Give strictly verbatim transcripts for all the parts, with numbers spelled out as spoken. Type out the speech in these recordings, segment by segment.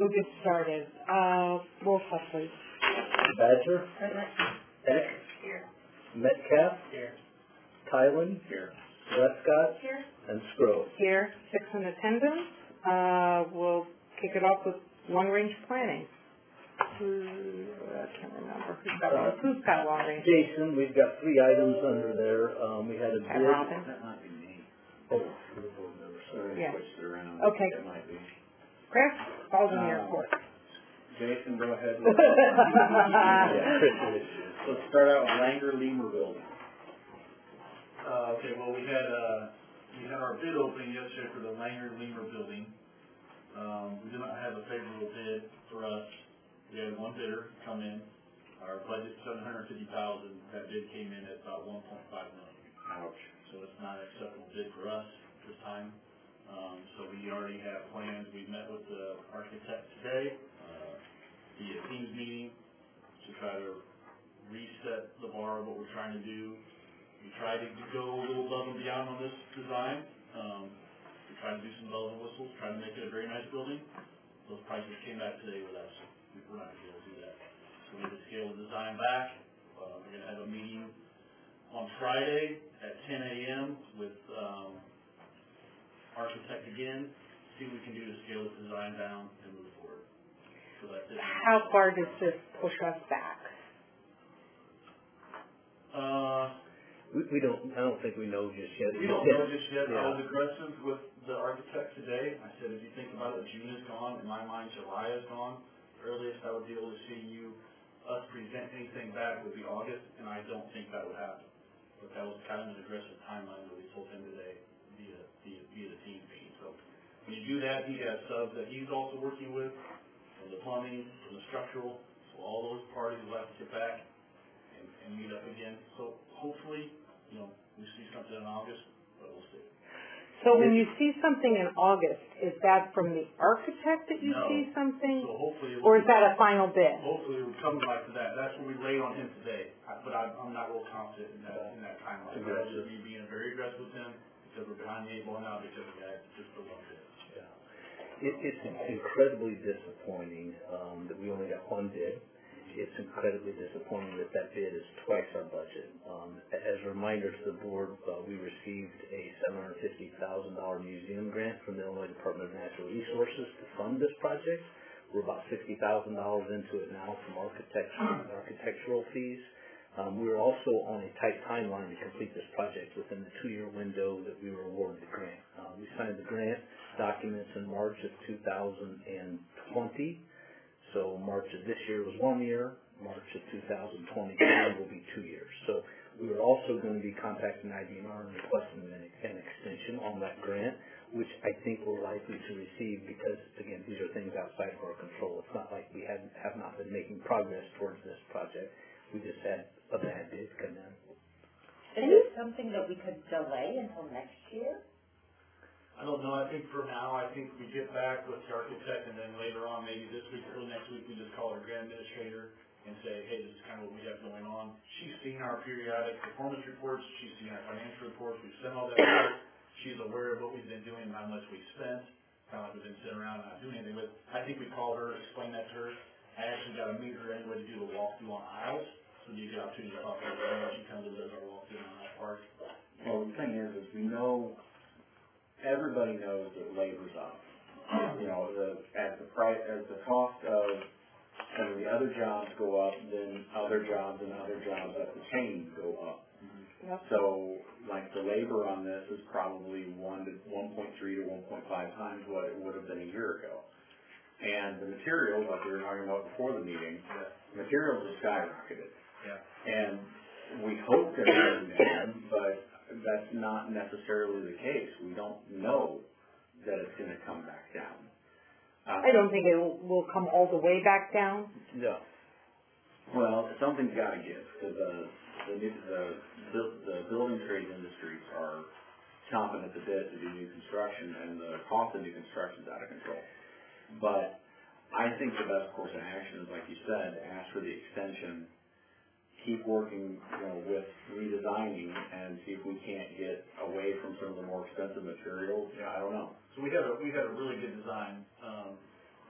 We'll get started. Uh, roll call, please. Badger. Eck. Here. Metcalf. Here. Kylan. Here. Westcott. Here. And Scrove. Here, six in attendance. Uh, we'll kick it off with long-range planning. Who, I can't remember. Who's got, who's got long-range? Jason, we've got three items under there. Um, we had a Okay, bid. Robin. That might be me. Oh, for the board members, sorry. Yeah. Switched it around. Okay. That might be. Chris, falls in your Uh, court. Jason, go ahead. Yeah, Chris is. Let's start out with Langer Lemur Building. Uh, okay, well, we had, uh, we had our bid opening yesterday for the Langer Lemur Building. Um, we did not have a favorable bid for us. We had one bidder come in. Our budget's seven hundred fifty thousand. That bid came in at about one point five million. Ouch. So it's not an acceptable bid for us this time. Um, so we already have plans. We met with the architect today, uh, via Teams meeting to try to reset the bar of what we're trying to do. We tried to go a little above and beyond on this design. Um, we tried to do some bells and whistles, trying to make it a very nice building. Those prices came back today with us. We're not going to be able to do that. So we need to scale the design back. Uh, we're going to have a meeting on Friday at ten a m with um, architect again, see what we can do to scale the design down and move forward. So that's it. How far does this push us back? Uh, We, we don't, I don't think we know just yet. we don't know just yet. Yeah. I was aggressive with the architect today. I said, if you think about it, June is gone. In my mind, July is gone. Earliest I would be able to see you, us present anything back would be August, and I don't think that would happen. But that was kind of an aggressive timeline that we told him today via, via, via the team meeting. So when you do that, he has subs that he's also working with, from the plumbing, from the structural. So all those parties will have to get back and, and meet up again. So hopefully, you know, we see something in August, but we'll see. So when you see something in August, is that from the architect that you No. see something? So hopefully, it Or will, is that a final bid? hopefully we'll come back to that. That's what we laid on him today. I, but I, I'm not real confident in that, in that timeline. That was just me being very aggressive with him because we're behind the eight ball now because of that, just the one bid. Yeah. It, it's incredibly disappointing um, that we only got one bid. It's incredibly disappointing that that bid is twice our budget. Um, as a reminder to the board, uh, we received a seven hundred fifty thousand dollars museum grant from the Illinois Department of Natural Resources to fund this project. We're about sixty thousand dollars into it now from architectural, architectural fees. Um, we were also on a tight timeline to complete this project within the two-year window that we were awarded the grant. Uh, we signed the grant documents in March of two thousand twenty. So March of this year was one year, March of two thousand twenty-two will be two years. So we were also going to be contacting I D N R and requesting an, an extension on that grant, which I think we're likely to receive because, again, these are things outside of our control. It's not like we have, have not been making progress towards this project. We just had a bad bid come in. Is it something that we could delay until next year? I don't know. I think for now, I think we get back with the architect, and then later on, maybe this week or next week, we just call our grant administrator and say, hey, this is kind of what we have going on. She's seen our periodic performance reports. She's seen our financial reports. We've sent all that out. She's aware of what we've been doing and how much we've spent. Kind of like we've been sitting around and not doing anything with. I think we call her, explain that to her. I actually got to meet her anyway to do the walkthrough on aisles. So you get opportunity to talk to her when she comes and does our walkthrough on that part. Well, the thing is, is we know, everybody knows that labor's up. You know, the, as the price, as the cost of some of the other jobs go up, then other jobs and other jobs at the chain go up. Mm-hmm. Yep. So, like the labor on this is probably one to one point three to one point five times what it would have been a year ago. And the materials, like we were talking about before the meeting, Yeah. materials have skyrocketed. Yeah. And we hope they're going down, but that's not necessarily the case. We don't know that it's going to come back down. Uh, I don't think it will, will come all the way back down. No. Well, something's got to give because the the, the the the building trade industries are chomping at the bit to do new construction, and the cost of new construction is out of control. But I think the best course of action is, like you said, ask for the extension. Keep working, you know, with redesigning and see if we can't get away from some of the more expensive materials. Yeah, I don't know. So we had a we had a really good design um,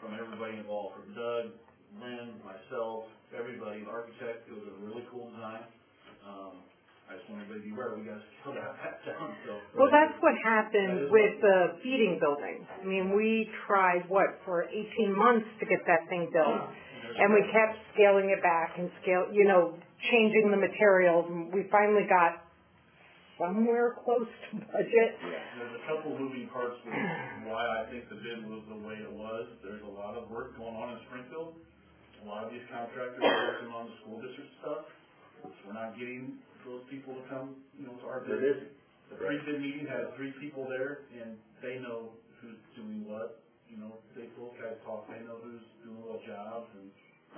from everybody involved, from Doug, Lynn, myself, everybody, the architect. It was a really cool design. Um, I just want everybody to be aware, we got to scale that back down, so. Well, that's what happened with the feeding building. I mean, we tried, what, for eighteen months to get that thing built. And we kept scaling it back and scale, you know, changing the materials. And we finally got somewhere close to budget. There's a couple moving parts with why I think the bid was the way it was. There's a lot of work going on in Springfield. A lot of these contractors are working on the school district stuff. So we're not getting those people to come, you know, to our bid. The pre-bid meeting had three people there, and they know who's doing what. You know, they both guys talk, they know who's doing what jobs, and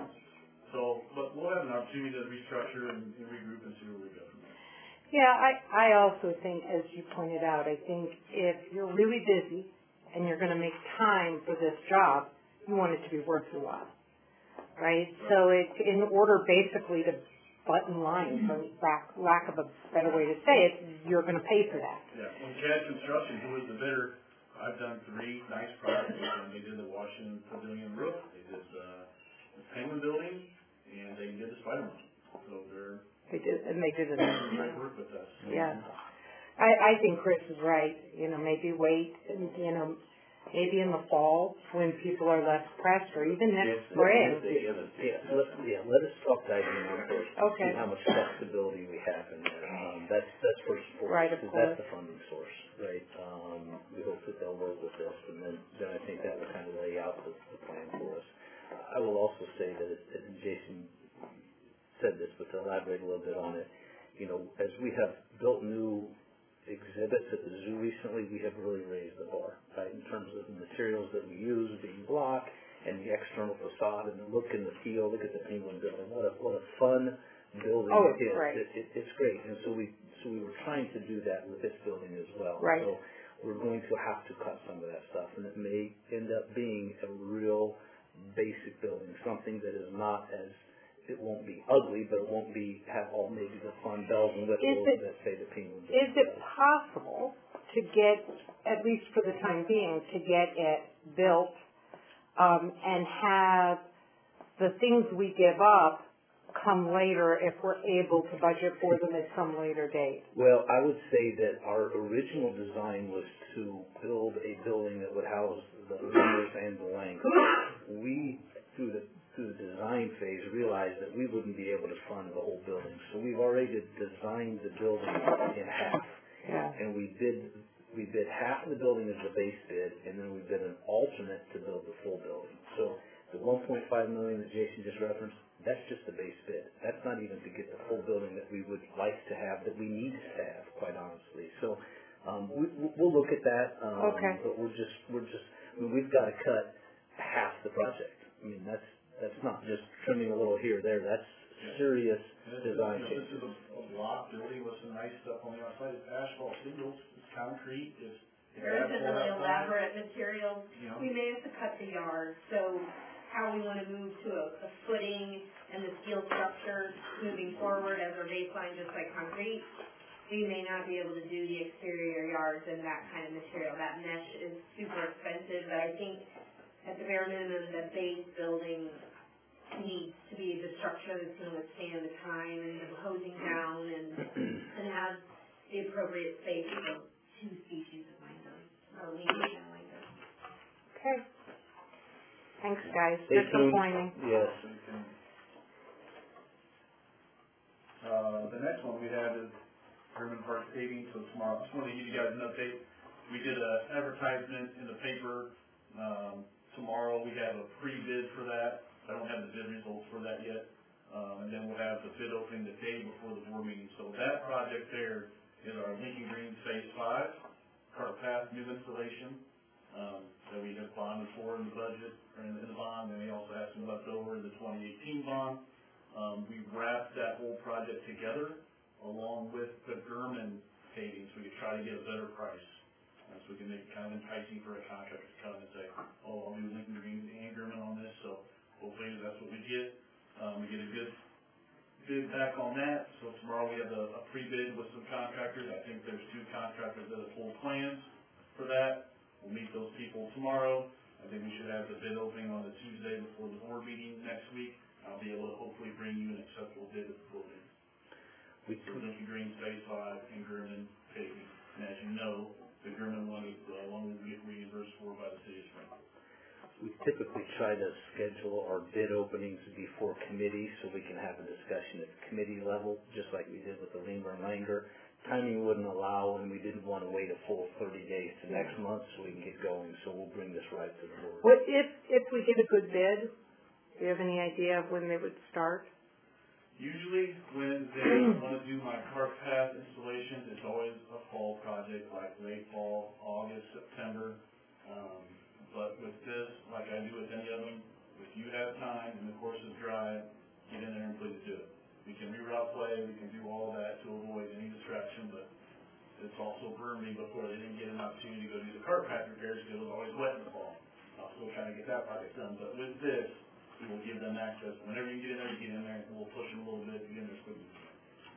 so, but we'll have an opportunity to restructure and, and regroup and see where we go from there. Yeah, I, I also think, as you pointed out, I think if you're really busy and you're going to make time for this job, you want it to be worth your while, right? So it, in order basically to button line, for lack, lack of a better way to say it, you're going to pay for that. Yeah, when C A D Construction, who was the bidder, I've done three nice projects, and they did the Washington Pavilion roof, they did uh, the Penguin Building, and they did the Spider-Man. So they're They did, and they did it. they work with us. Yeah, I, I think Chris is right. You know, maybe wait, and, you know, maybe in the fall when people are less pressed, or even next spring. Yeah, let, yeah, let us talk diving in first. Okay. See how much flexibility we have in there. Um, that's that's first and foremost, Right, of because that's course. the funding source, right? Um, we hope that they'll work with us, and then then I think that will kind of lay out the, the plan for us. I will also say that, it, and Jason said this, but to elaborate a little bit on it, you know, as we have built new exhibits at the zoo recently, we have really raised the bar, right, in terms of the materials that we use, being block, and the external facade, and the look and the feel. Look at the Penguin Building. What a what a fun building Oh, it it's is. great. It, it, it's great. And so we so we were trying to do that with this building as well. Right. So we're going to have to cut some of that stuff, and it may end up being a real basic building, something that is not as, it won't be ugly, but it won't be, have all maybe the fun bells and whistles it- that say the Penguin Building. Is it does. possible to get, at least for the time being, to get it built um, and have the things we give up come later if we're able to budget for them at some later date? Well, I would say that our original design was to build a building that would house the runners and the Lang. We, through the through the design phase, realized that we wouldn't be able to fund the whole building. So we've already designed the building in half. Yeah. And we bid we bid half of the building as the base bid, and then we bid an alternate to build the full building. So the one point five million that Jason just referenced, that's just the base bid. That's not even to get the full building that we would like to have, that we need to have, quite honestly. So um, we, we'll look at that. Um, Okay. But we're just we're just I mean, we've got to cut half the project. I mean, that's that's not just trimming a little here or there. That's serious This is, design you know, this change. is a, a block building with some nice stuff on the outside. It's asphalt shingles, it's concrete, it's. it's There isn't asphalt really outside, elaborate materials. You know, We may have to cut the yard, so how we want to move to a, a footing and the steel structure moving forward as our baseline, just like concrete. We may not be able to do the exterior yards in that kind of material. That mesh is super expensive, but I think at the bare minimum, the base building needs to be the structure that's going to withstand the time and the hosing down and, and have the appropriate space for two species of binder, or medium and binder. Okay. Thanks, guys. Stay tuned. Disappointing. Yes. so we can- Uh, the next one we have is Herman Park paving, so tomorrow, just wanted to give you guys an update. We did an advertisement in the paper, um, tomorrow we have a pre-bid for that. I don't have the bid results for that yet. Um, and then we'll have the bid opening the day before the board meeting. So that project there is our Lincoln Green Phase Five, cart path new installation, um, that we have bonded for in the budget, or in, in the bond, and we also have some left over in the twenty eighteen bond. Um, we wrapped that whole project together along with the German paving, so we could try to get a better price. Uh, so we can make it kind of enticing for a contractor to come and say, oh, I'll do Lincoln Green and German on this, so hopefully that's what we get. Um, we get a good bid back on that, so tomorrow we have a, a pre-bid with some contractors. I think there's two contractors that have full plans for that. We'll meet those people tomorrow. I think we should have the bid opening on the Tuesday before the board meeting next week. I'll be able to hopefully bring you an acceptable bid at the board meeting. We, For Lincoln Green Phase Five and German paving. And as you know, the German one is the one we get reimbursed for by the city of Springfield. we typically try to schedule our bid openings before committee so we can have a discussion at the committee level, just like we did with the Lehmer and Langer. Timing wouldn't allow, and we didn't want to wait a full thirty days to next month so we can get going, so we'll bring this right to the board. What if, if we get a good bid, do you have any idea of when they would start? Usually when they want to do my cart path installations, it's always a fall project, like late fall, August, September. Um, but with this, like I do with any of them, if you have time and the course is dry, get in there and please do it. We can reroute play, we can do all that to avoid any distraction, but it's also burned me before they didn't get an opportunity to go do the cart path repairs because it was always wet in the fall. I'm still trying to get that project done, but with this, we will give them access. Whenever you get in there, you get in there, and we'll push them a little bit to get in there as quickly as we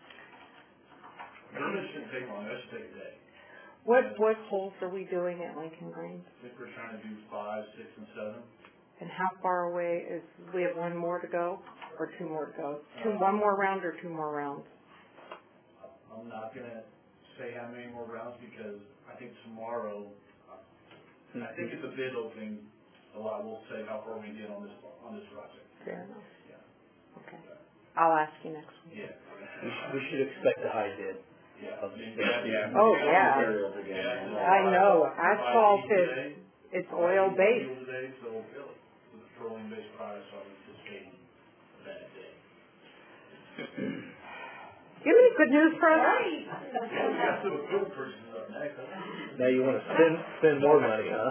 can. This shouldn't take long, that should take a day. What, what holes are we doing at Lincoln Green? I think we're trying to do five, six, and seven. And how far away is, we have one more to go, or two more to go? Two, one more round or two more rounds? I'm not gonna say how many more rounds because I think tomorrow, I think at the bid opening, a lot will say how far we get on this, on this project. Fair enough. Yeah. Okay. I'll ask you next week. Yeah. We should, we should expect a high bid. Yeah. Of the Yeah. Oh, yeah. Materials again. Yeah. I know, asphalt Friday is, today, it's Friday oil-based. today, so the petroleum-based products are anticipating that day. Do you have any good news for us? Right. Yeah, we got some equipment purchases up next. huh? Now you want to spend, spend more money, huh?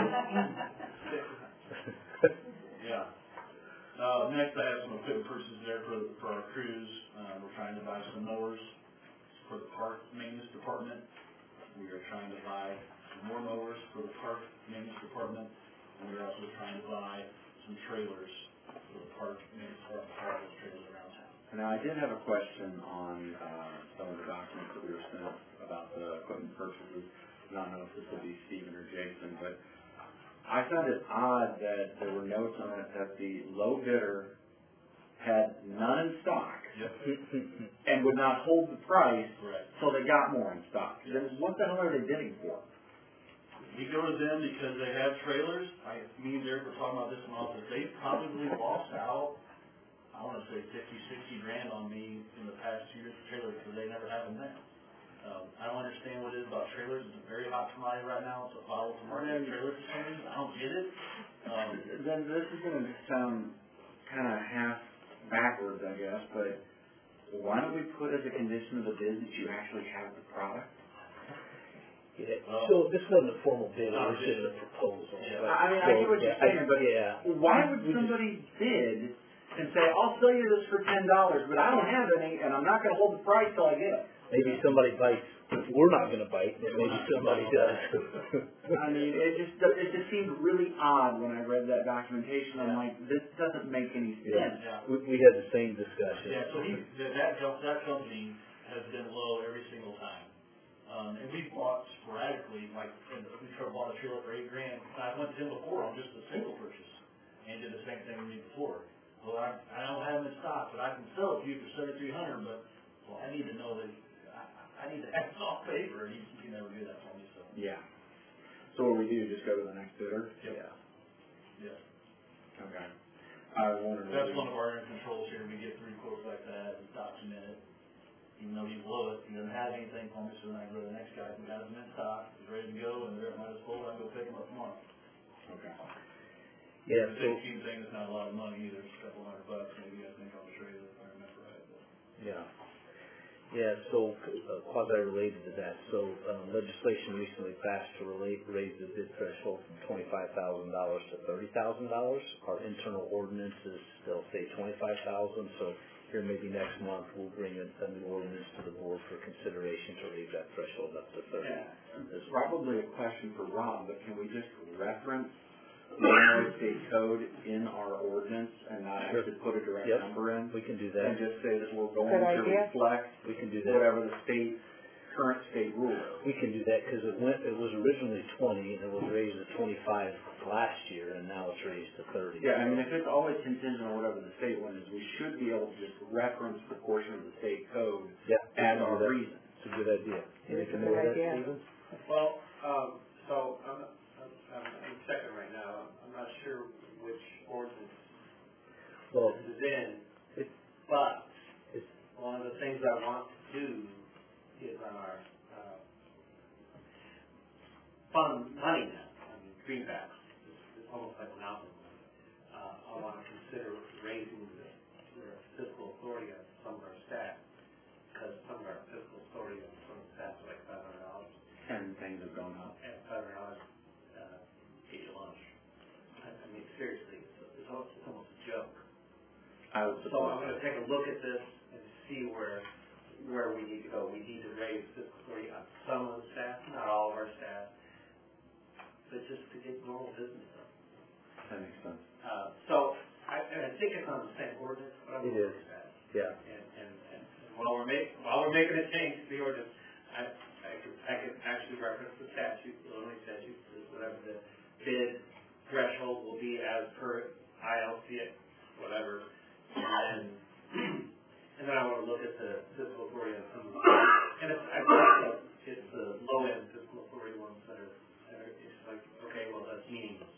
Yeah. Uh, next I have some equipment purchases there for, for our crews. Uh, we're trying to buy some mowers for the park maintenance department. We are trying to buy some more mowers for the park maintenance department. And we're also trying to buy some trailers for the park maintenance department, for all those trailers around town. Now, I did have a question on uh, some of the documents that we were sent about the equipment purchases. And I don't know if this will be Stephen or Jason, but I found it odd that there were notes on it that the low bidder had none in stock Yep. and would not hold the price Right. till they got more in stock. Then what the hell are they bidding for? We go to them because they have trailers. I, me and Derek were talking about this in office. They probably lost out, I want to say fifty, sixty grand on me in the past two years for trailers because they never have them now. Um, I don't understand what it is about trailers. It's a very hot commodity right now. It's a volatile market. Trailers for some reason. I don't get it. Um, Then this is going to sound kind of half backwards, I guess, but why don't we put as a condition of the bid that you actually have the product? Yeah, so this wasn't a formal bid, it was just a proposal. Yeah. But- I mean, I get what so, you're yeah, I- saying, but Yeah. why would We just- somebody bid and say, I'll sell you this for ten dollars, but I don't have any, and I'm not going to hold the price till I get it? Maybe somebody bites, we're not gonna bite, but maybe somebody does. I mean, it just, it just seemed really odd when I read that documentation. I'm like, this doesn't make any sense. yeah. We, we had the same discussion. Yeah, so he, that, that, co- that company has been low every single time. Um, and we bought sporadically, like, and we tried bought a trailer for eight grand. And I went to him before on just a single purchase and did the same thing with me before. Well, I, I don't have them in stock, but I can sell it to you for seventy-three hundred, but, well, I need to know that, I, I need to have it off paper, and he, he can never do that for me, so. Yeah. So what do we do, just go to the next bidder? Yeah. Yeah. Okay. I was wondering. That's one of our controls here. We get three quotes like that and document it. Even though he's low, he doesn't have anything for me, so then I go to the next guy who has them in stock, he's ready to go, and they're at my disposal, I can go pick them up tomorrow. Okay. Yeah, The so, sixteen thing is not a lot of money either, it's a couple hundred bucks, maybe I think on the trailer, if I remember right. But yeah. Yeah, so uh, quasi-related to that, so um, legislation recently passed to relate, raise the bid threshold from twenty-five thousand dollars to thirty thousand dollars. Our internal ordinances still say twenty-five thousand dollars, so here maybe next month we'll bring a, a new ordinance to the board for consideration to raise that threshold up to thirty. Yeah. It's probably a question for Rob, but can we just reference the Illinois State Code in our ordinance and not Sure. actually put a direct Yep. number in? We can do And that. just say that we're going Good to idea. reflect We can do that. whatever the state current state rule is. We can do that because it went, it was originally twenty and it was raised to twenty-five last year and now it's raised to thirty. Yeah, I mean, if it's always contingent on whatever the state one is, we should be able to just reference the portion of the state code Yeah, as we can our do that. reason. It's a good idea. It's Anything a more good with that, idea. Stephen? Well, um, so I'm, I'm, I'm I'm checking right now. I'm not sure which ordinance Well, this is in, it's, but it's, one of the things I want to do is on our, uh, fund money now, I mean, greenbacks, it's, it's almost like mountain money. Uh, I want to consider raising the, the fiscal authority on some of our staff, because some of our fiscal authority on some of the staff is like five hundred dollars. And things have gone up. And five hundred dollars, uh, get you lunch. I, I mean, seriously, it's, it's almost, it's almost a joke. I would So support I'm gonna take a look at this and see where, where we need to go. We need to raise fiscal authority on some of the staff, not all of our staff, but just to get normal business done. That makes sense. Uh, so, I, and I think it's on the same ordinance, but I'm It gonna is. look at that. yeah. And, and, and and while we're making, while we're making a change to the ordinance, I, I could, I could actually reference the statute, Illinois statute, whatever the bid threshold will be as per I L C it, whatever. And then, and then I want to look at the fiscal authority on some of the, and it's, I think it's the low end fiscal authority ones that are, that are, it's like, okay, well, that's meaningless.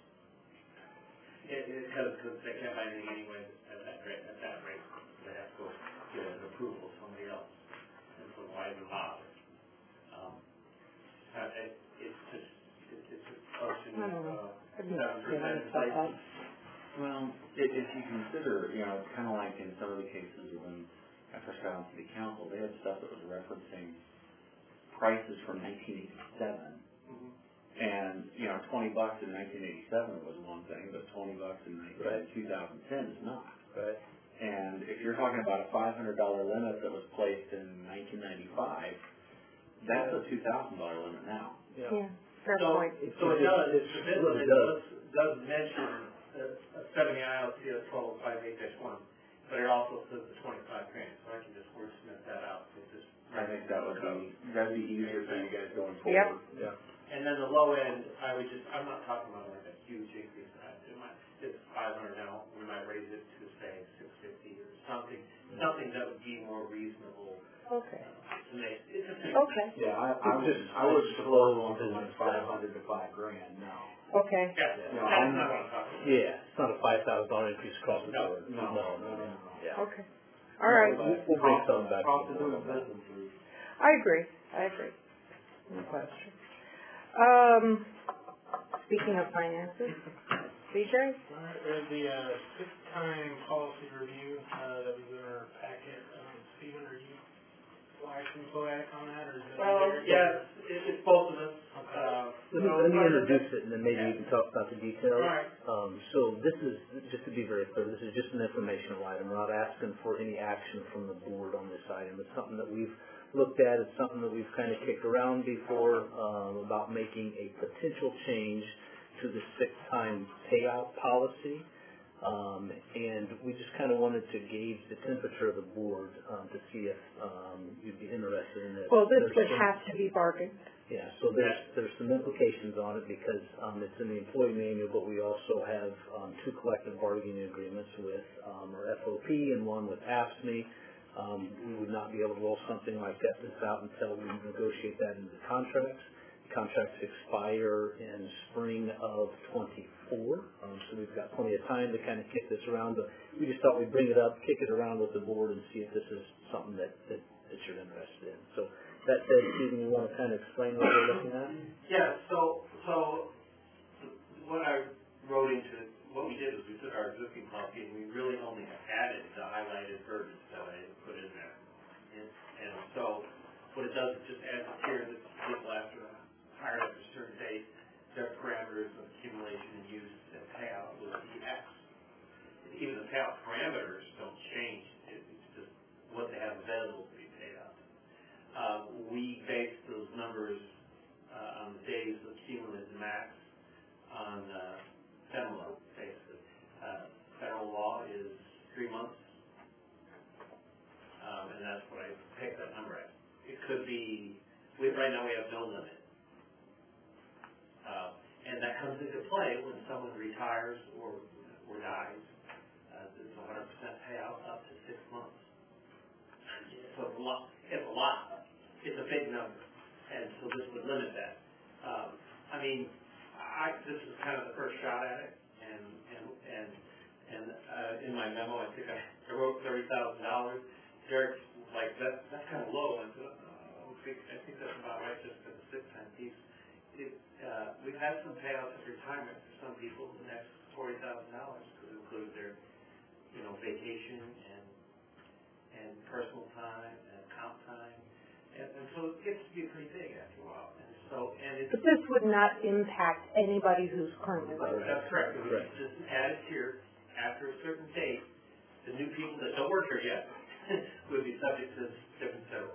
It, it, because, because they can't buy anything anyway at that rate, at that rate. They have to go get an approval from somebody else. And so why even bother? Um, uh, it, it's just, it, it's a question I of, don't know. uh, I've been seven feeling percent stuff up. inflation. Well, if, if you consider, you know, it's kind of like in some of the cases when I first got on city council, they had stuff that was referencing prices from nineteen eighty-seven. Mhm. And, you know, twenty bucks in nineteen eighty-seven was one thing, but twenty bucks in Right. two thousand ten is not. Right. And if you're talking about a five hundred dollar limit that was placed in nineteen ninety-five, that's a two thousand dollar limit now. Yeah. Yeah, fair So, point. so it does, It's- the it bid really limit does. does, does mention a, a seventy I L C of twelve oh five eight dash one, but it also says the twenty-five grand, so I can just wordsmith that out with this. I think that would be, that'd be easier for you guys going Yep. forward. Yeah. And then the low end, I would just, I'm not talking about like a huge increase, I, it might, it's five hundred now, we might raise it to say six fifty or something, something that would be more reasonable Okay, to make, it just makes okay, Yeah, I, I It's would, just I would slow support going from business like five hundred to five grand, no. okay. Yeah, No, that's I'm- not what I'm talking about. Yeah, it's not a five thousand dollar increase across the No, board. no, No, no, no, no. no. Yeah. Okay, all right. We'll, we'll bring Cost- some back. Cost to of the doing board. business is. I agree, I agree. No question. Um, speaking of finances, B J? Alright, there's the, uh, sick time policy review, uh, that was in our packet. Um, Stephen, are you waxing poetic on that, or is it? Well, yes, it, it's both of us. Okay. Uh, Let me, so- let me introduce it and then maybe you can talk about the details. Alright. Um, so this is, just to be very clear, this is just an informational item. We're not asking for any action from the board on this item. It's something that we've looked at. It's something that we've kind of kicked around before, um, about making a potential change to the sick time payout policy. Um, and we just kind of wanted to gauge the temperature of the board, um, to see if, um, you'd be interested in this. Well, this There's would some- have to be bargained. Yeah, so there's, there's some implications on it because, um, it's in the employee manual, but we also have, um, two collective bargaining agreements with, um, our F O P and one with A F S C M E. Um, we would not be able to roll something like that this out until we negotiate that into the contracts. The contracts expire in spring of twenty-four, um, so we've got plenty of time to kind of kick this around, but we just thought we'd bring it up, kick it around with the board and see if this is something that, that, that you're interested in. So, that said, Stephen, you want to kind of explain what we're looking at? Yeah, so, so, what I wrote into it, what we did was we took our existing policy and we really only added the highlighted verbiage that I put in there. And, and so, what it does is just adds a tier that people after, hired after a certain date, their parameters of accumulation and use and payout will be X. Even the payout parameters don't change, It- it's just what they have available to be paid out. Uh, we base those numbers uh, on the days of cumulative max on uh, federal law, basically. Uh, federal law is three months, um, and that's what I picked that number at. It could be right now we have no limit. Uh, and that comes into play when someone retires or, or dies. Uh, it's a hundred percent payout up to six months. So it's a lot, it's a lot, it's a big number, and so this would limit that. Um, I mean, I, this is kind of the first shot at it, and, and, and, and, uh, in my memo, I think I, I wrote thirty thousand dollars. Derek's like, that, that's kind of low, and, uh, I think, I think that's about right, just for the sick time piece. It, uh, we've had some payouts at retirement for some people, the next forty thousand dollars could include their, you know, vacation and, and personal time and comp time, and, and so it gets to be pretty big after a while. And so, and it's But this would not impact anybody who's currently working. that's correct. It was just added here after a certain date. The new people that don't work here yet would be subject to different federal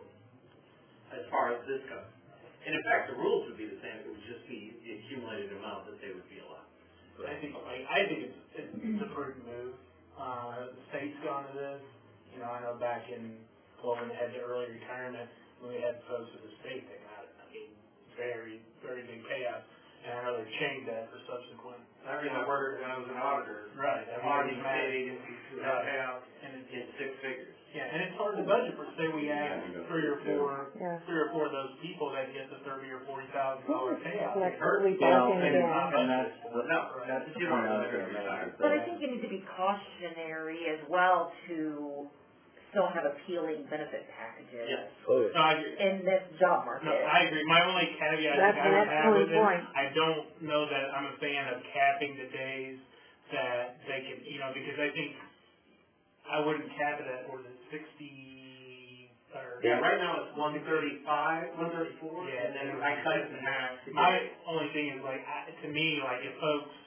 as far as this goes. And in fact, the rules would be the same. It would just be the accumulated amount that they would be allowed. I think, like, I think it's, it's a prudent move. Uh, the state's gone to this. You know, I know back in, well, when they had the early retirement, when we had folks at the state that got, I mean, very, very big payouts. And I know they changed that for subsequent. I remember when I was an auditor, Right. auditing state agencies who had Right. payouts And it's, in six figures. yeah, and it's hard to budget for, say we add three or four, Yeah. three or four of those people that get the thirty or forty thousand dollar payout. That's It hurts. totally Well, backing and, down. and that's, No, that's the point I was gonna make. But I think you need to be cautionary as well to still have appealing benefit packages Yes. Oh, yeah. No, I agree. in this job market. No, I agree. My only caveat That's that I an would have with excellent it, point. I don't know that I'm a fan of capping the days that they can, you know, because I think I wouldn't cap it at, what is it, sixty, or? Yeah, right now it's one thirty-five, one thirty-four, Yeah, and then I cut it in half. to My get- only thing is like, I, to me, like if folks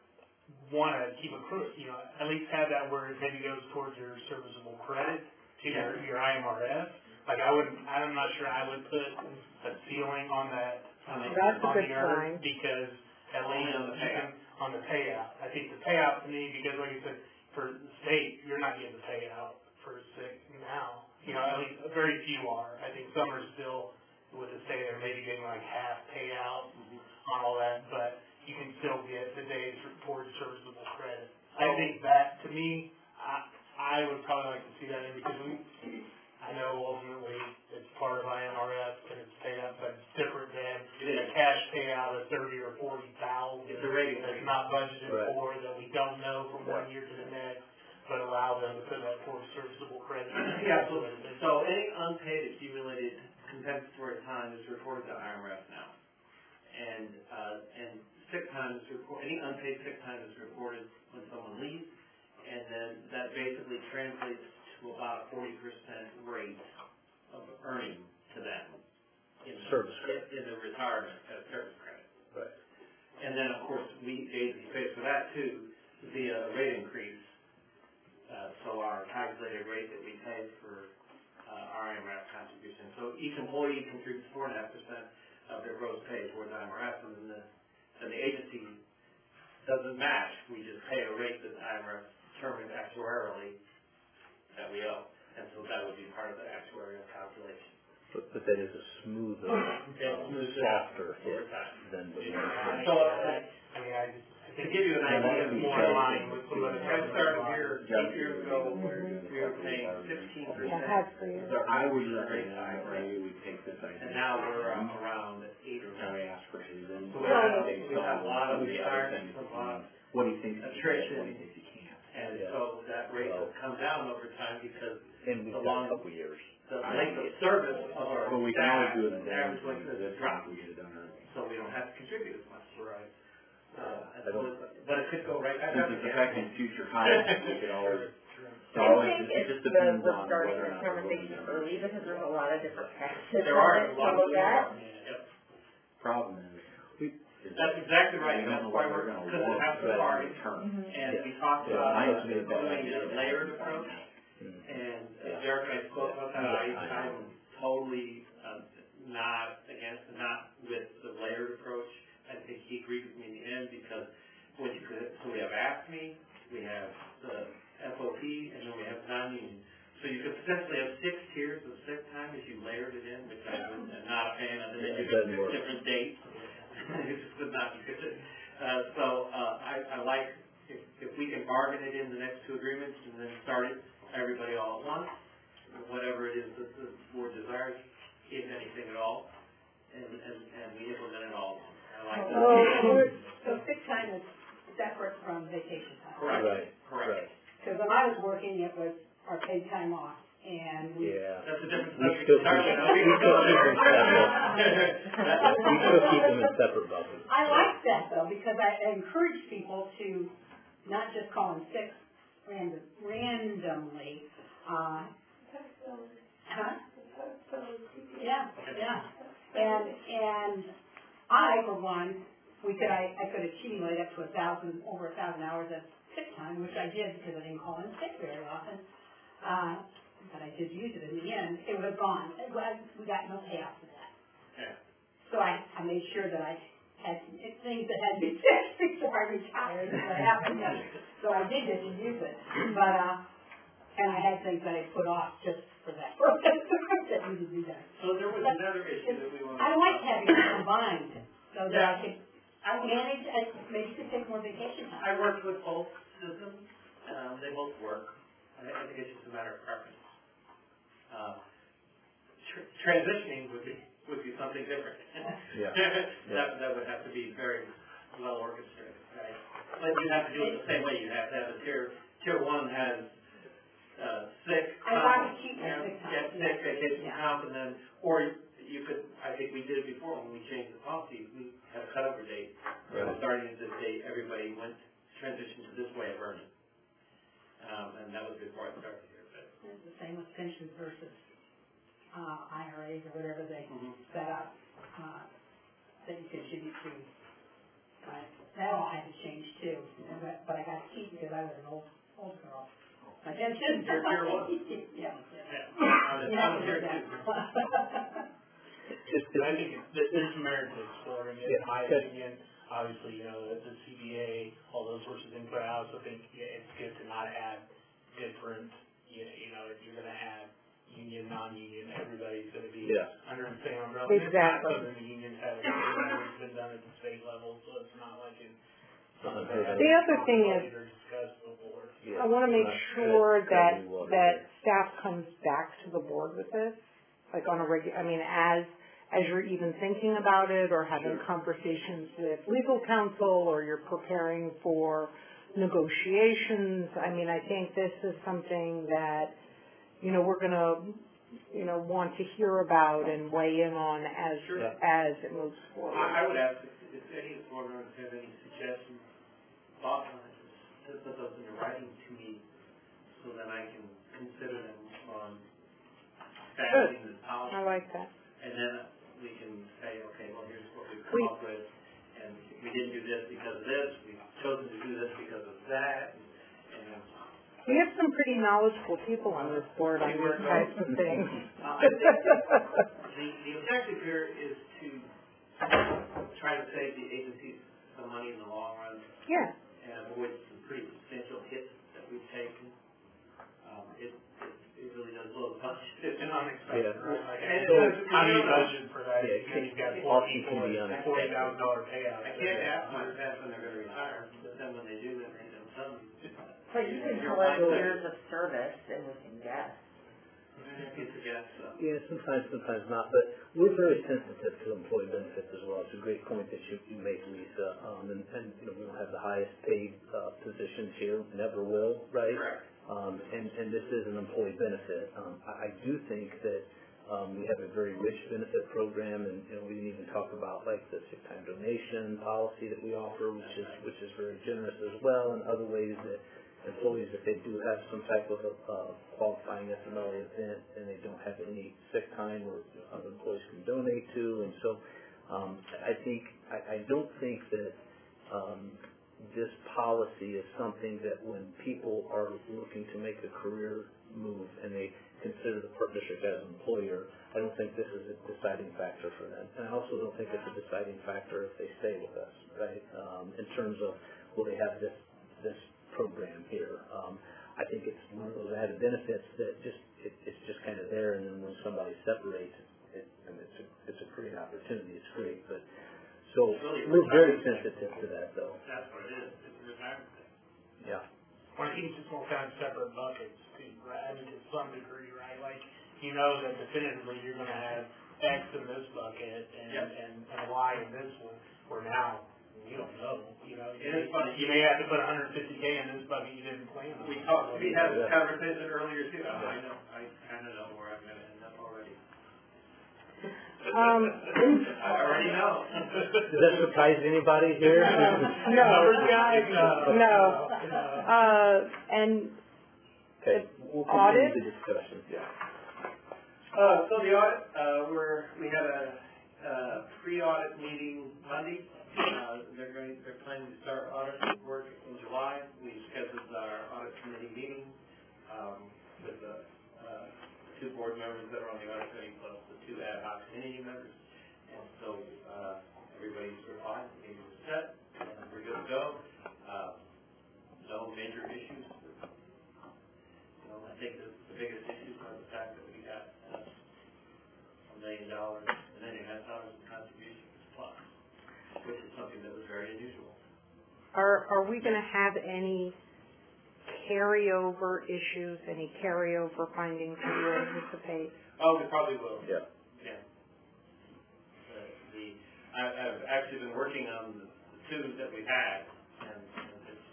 want to keep a crew, you know, at least have that where it maybe goes towards your serviceable credit to your, your I M R S. Like I wouldn't, I'm not sure I would put a ceiling on that, on the, That's a on good the earth, sign. because at Only least on the you can, on the payout. I think the payout to me, because like you said, for the state, you're not getting the payout for sick now. You know, at least very few are. I think some are still with the state, they're maybe getting like half payout on all that, but you can still get the days towards serviceable credit. I think that, to me, I, I would probably like to see that in, because we, I know ultimately it's part of I M R S and it's paid out, but it's different than a cash payout of thirty or forty thousand. It's a rating. That's not budgeted Right. for, that we don't know from one year to the next, but allow them to put that towards serviceable credit. Yeah, so, so any unpaid accumulated compensatory time is reported to I M R S now. And, uh, and sick time is report, any unpaid sick time is reported when someone leaves, and then that basically translates to about a forty percent rate of earning to them. In the- Service credit. In the retirement, uh, service credit. Right. And then, of course, we, agency pays for that too, via a rate increase. Uh, so our calculated rate that we pay for, uh, our I M R S contribution. So each employee contributes four and a half percent of their gross pay towards I M R S, and then the, and the agency doesn't match. We just pay a rate that I M R S determines actuarially that we owe. And so that would be part of the actuarial calculation. But, but that is a smoother, It um, smooths it softer over hit time. than the Yeah, one. So, I, I mean, I just, I To think give you an idea, it's more in line with some of the. I started here eight years ago, we were paying fifteen That percent. has for you. So I would recommend that maybe we take this idea. And now we're uh, around eight or Now we nine. ask for his input. So we have, we have a lot of retirements, a lot, What he thinks he can, attrition. what he thinks he can't. and Yeah. so that rate has come down over time because And we've the got long, a couple years. the length of service of our But we can staff, always do it in the average advance, length this has dropped, we get it done early. so we don't have to contribute as much. Right. Uh, I don't- but it could go right back up Since it's again. affecting future hires, we could always, so I always, think it it's just the, depends we're on starting whether or this not. we're conversation looking at early it. because there's a lot of different packages There on are it a to lot of look at. Yep. Problem is, We- is That's exactly right. we don't know That's why what we're, we're gonna because it work has to with target. in term. Mhm. And Yeah. we talked Yeah, about I doing agree with that. a layered approach, Mm. and uh, Derek and I spoke about that. I, I'm totally um, not against, not with the layered approach. I think he agreed with me in the end because when you could, so we have AFSCME, we have the F O P, and then we have non-union. So you could potentially have six tiers of sick time as you layered it in, which I was not a fan of, and then you could pick different dates. It just would not be good. Uh, so, uh, I, I like, if, if we can bargain it in the next two agreements and then start it, everybody all at once, whatever it is that the board desires, if anything at all, and, and, and we implement it all. I like that. Oh, so sick time is separate from vacation time. Correct. Right, Correct. right. Because when I was working, it was our paid time off, and we. Yeah. That's a different We subject still keep, entirely. No, we we still can keep go them separate. We still keep them in separate buckets. I like that though, because I encourage people to not just call in sick random, randomly, uh. Huh? Yeah, yeah. And, and I, for one, we could, I, I could accumulate up to a thousand, over a thousand hours of sick time, which I did because I didn't call in sick very often. Uh, but I did use it in the end. It would have gone. It was, we got no payoff for that. Yeah. So I, I made sure that I had some things that had to be fixed before I retired. What happened. So I did get to use it. But, uh, and I had things that I put off just for that purpose that needed to be done. So there was another issue that we wanted to. I like having it combined so that I Yeah. could I manage, I maybe could take more vacation time. I worked with both systems, um, they both work, I, I think it's just a matter of preference. Uh, tr- transitioning would be, would be something different. Yeah. That, that would have to be very well orchestrated, right? But you have to do it the same way, you have to have a tier, tier one has, uh, sick. I like to keep my yeah, sick time. Yeah, sick, vacation Yeah. comp, and then, or you could, I think we did it before when we changed the policy, we had a cutover date. Right. Starting at this date, everybody went, transitioned to this way of earning. Um, and that was before I started here, but. It's the same with pensions versus, uh, I R As or whatever they Mhm. set up, uh, that you contribute to. But that all had to change too, but, but I got to keep because I was an old, old girl. My pension. You're tier one? Yeah. Yeah. I was, I was here too. Just, And I think it's, there's some merit to exploring it, in Yeah, my good. opinion. Obviously, you know, the, the C B A, all those sources of input, I also think yeah, it's good to not add different, you know, you know, if you're gonna add union, non-union, everybody's gonna be Yeah. under the same umbrella. Exactly. It's not something the unions have, it's been done at the state level, so it's not like it's. The other thing is, Or discussed before. yeah, I want to make not sure tread- that, treading water that there. staff comes back to the board with this, like on a regu, I mean, as, as you're even thinking about it or having conversations with legal counsel or you're preparing for negotiations. I mean, I think this is something that, you know, we're going to, you know, want to hear about and weigh in on as, Sure. as it moves forward. I, I would ask if, if any of the board members have any suggestions, thoughts on it, just put those into writing to me so that I can consider them on fashioning this policy. I like that. And then we can say, okay, well, here's what we've We- come up with, and we didn't do this because of this, we've chosen to do this because of that, and, and We have some pretty knowledgeable people on this board on these types of things. Uh, I think the, the objective here is to try to save the agencies some money in the long run Yeah. and avoid some pretty substantial hits that we've taken. Um, it, it, it really does blow the budget. It's an unexpected, Yeah. right? Like, And so it's- how do you you know, budget for that? Yeah, You know, you've got it four often people, can be and unexpected. forty thousand dollar payout. I can't ask my staff when they're gonna retire, but then when they do, then they don't tell me. But you can Your collect mindset. years of service and we can guess. It's a guess, so. Yeah, sometimes, sometimes not, but we're very sensitive to employee benefits as well. It's a great point that you, you make, Lisa. Um, and, and, you know, we don't have the highest paid, uh, positions here, never will, right? Correct. Um, and, and this is an employee benefit. Um, I, I do think that, um, we have a very rich benefit program, and, you know, we didn't even talk about like the sick time donation policy that we offer, which is, which is very generous as well, and other ways that employees, if they do have some type of a uh, qualifying F M L A event and they don't have any sick time or other employees can donate to. And so um, I think, I, I don't think that um, this policy is something that when people are looking to make a career move and they consider the partnership as an employer, I don't think this is a deciding factor for them. And I also don't think it's a deciding factor if they stay with us, right? Um, in terms of, will they have this, this program here. Um, I think it's one of those added benefits that just somebody separates it, and it's a, it's a great opportunity, it's great, but, so, It's really we're very retirement. sensitive to that, though. That's what it is, it's a retirement thing. Yeah. Or I think it's just more kind of separate buckets too, right? I mean, to some degree, right? Like, you know that definitively you're gonna have X in this bucket and, Yep. and, and Y in this one, where now, you don't know, you know? It is funny. You may have to put hundred fifty K in this bucket you didn't plan on. We talked, we had this Yeah. conversation earlier too, I know, I kinda know where I'm gonna end up already. Um, I already know. Does that surprise anybody here? No. Numbers guys? No. No. No. Uh, and Okay, we'll Audit? continue the discussion, yeah. Uh, so the audit, uh, we're, we had a, uh, pre-audit meeting Monday. Uh, they're going, they're planning to start audit work in July. We scheduled our audit committee meeting, um, with the, uh, two board members that are on the audit committee plus the two ad hoc committee members. And so, uh, everybody's replied, the meeting was set, and we're good to go. Uh, no major issues. You know, I think the, the biggest issue was the fact that we got uh, a million dollars, a million and a half dollars in contributions plus, which is something that was very unusual. are, are we gonna have any carryover issues, any carryover findings that you anticipate? Oh, we probably will. Yeah. Yeah. Uh, the, I, I've actually been working on the, the two that we've had, and, and it's,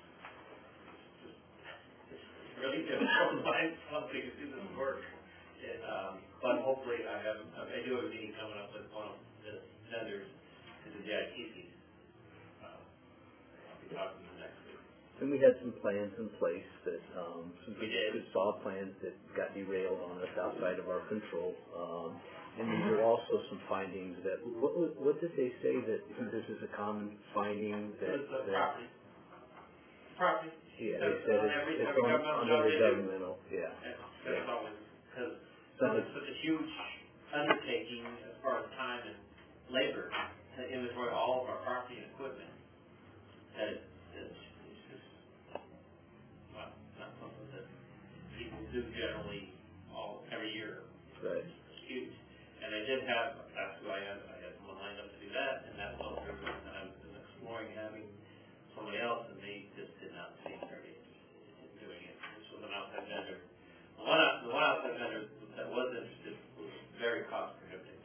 it's, it's really difficult to find something to do this work. It, um, but hopefully I have, I do have a meeting coming up with one of the vendors to do the I T piece. Uh, I'll be talking to them next week. And we had some plans in place that, um, some We good, did. good solid plans that got derailed on us outside of our control. Um, and these are also some findings that, what, what, what did they say that this is a common finding that? It's the that property. Property. yeah, they That's said on it's, every- it's every on, governmental under job the they do. governmental, yeah. That's always, because So it's such a huge undertaking as far as time and labor to inventory all of our property and equipment, that it's, it's it's just, well, not something that people do generally all, every year. Right. It's huge. And I did have, that's who I had, I had someone lined up to do that, and that fell through, and I was exploring having somebody else, and they just did not seem very interested in doing it. This was an outside vendor. The one, out- the one outside vendor that was interested was very cost prohibitive.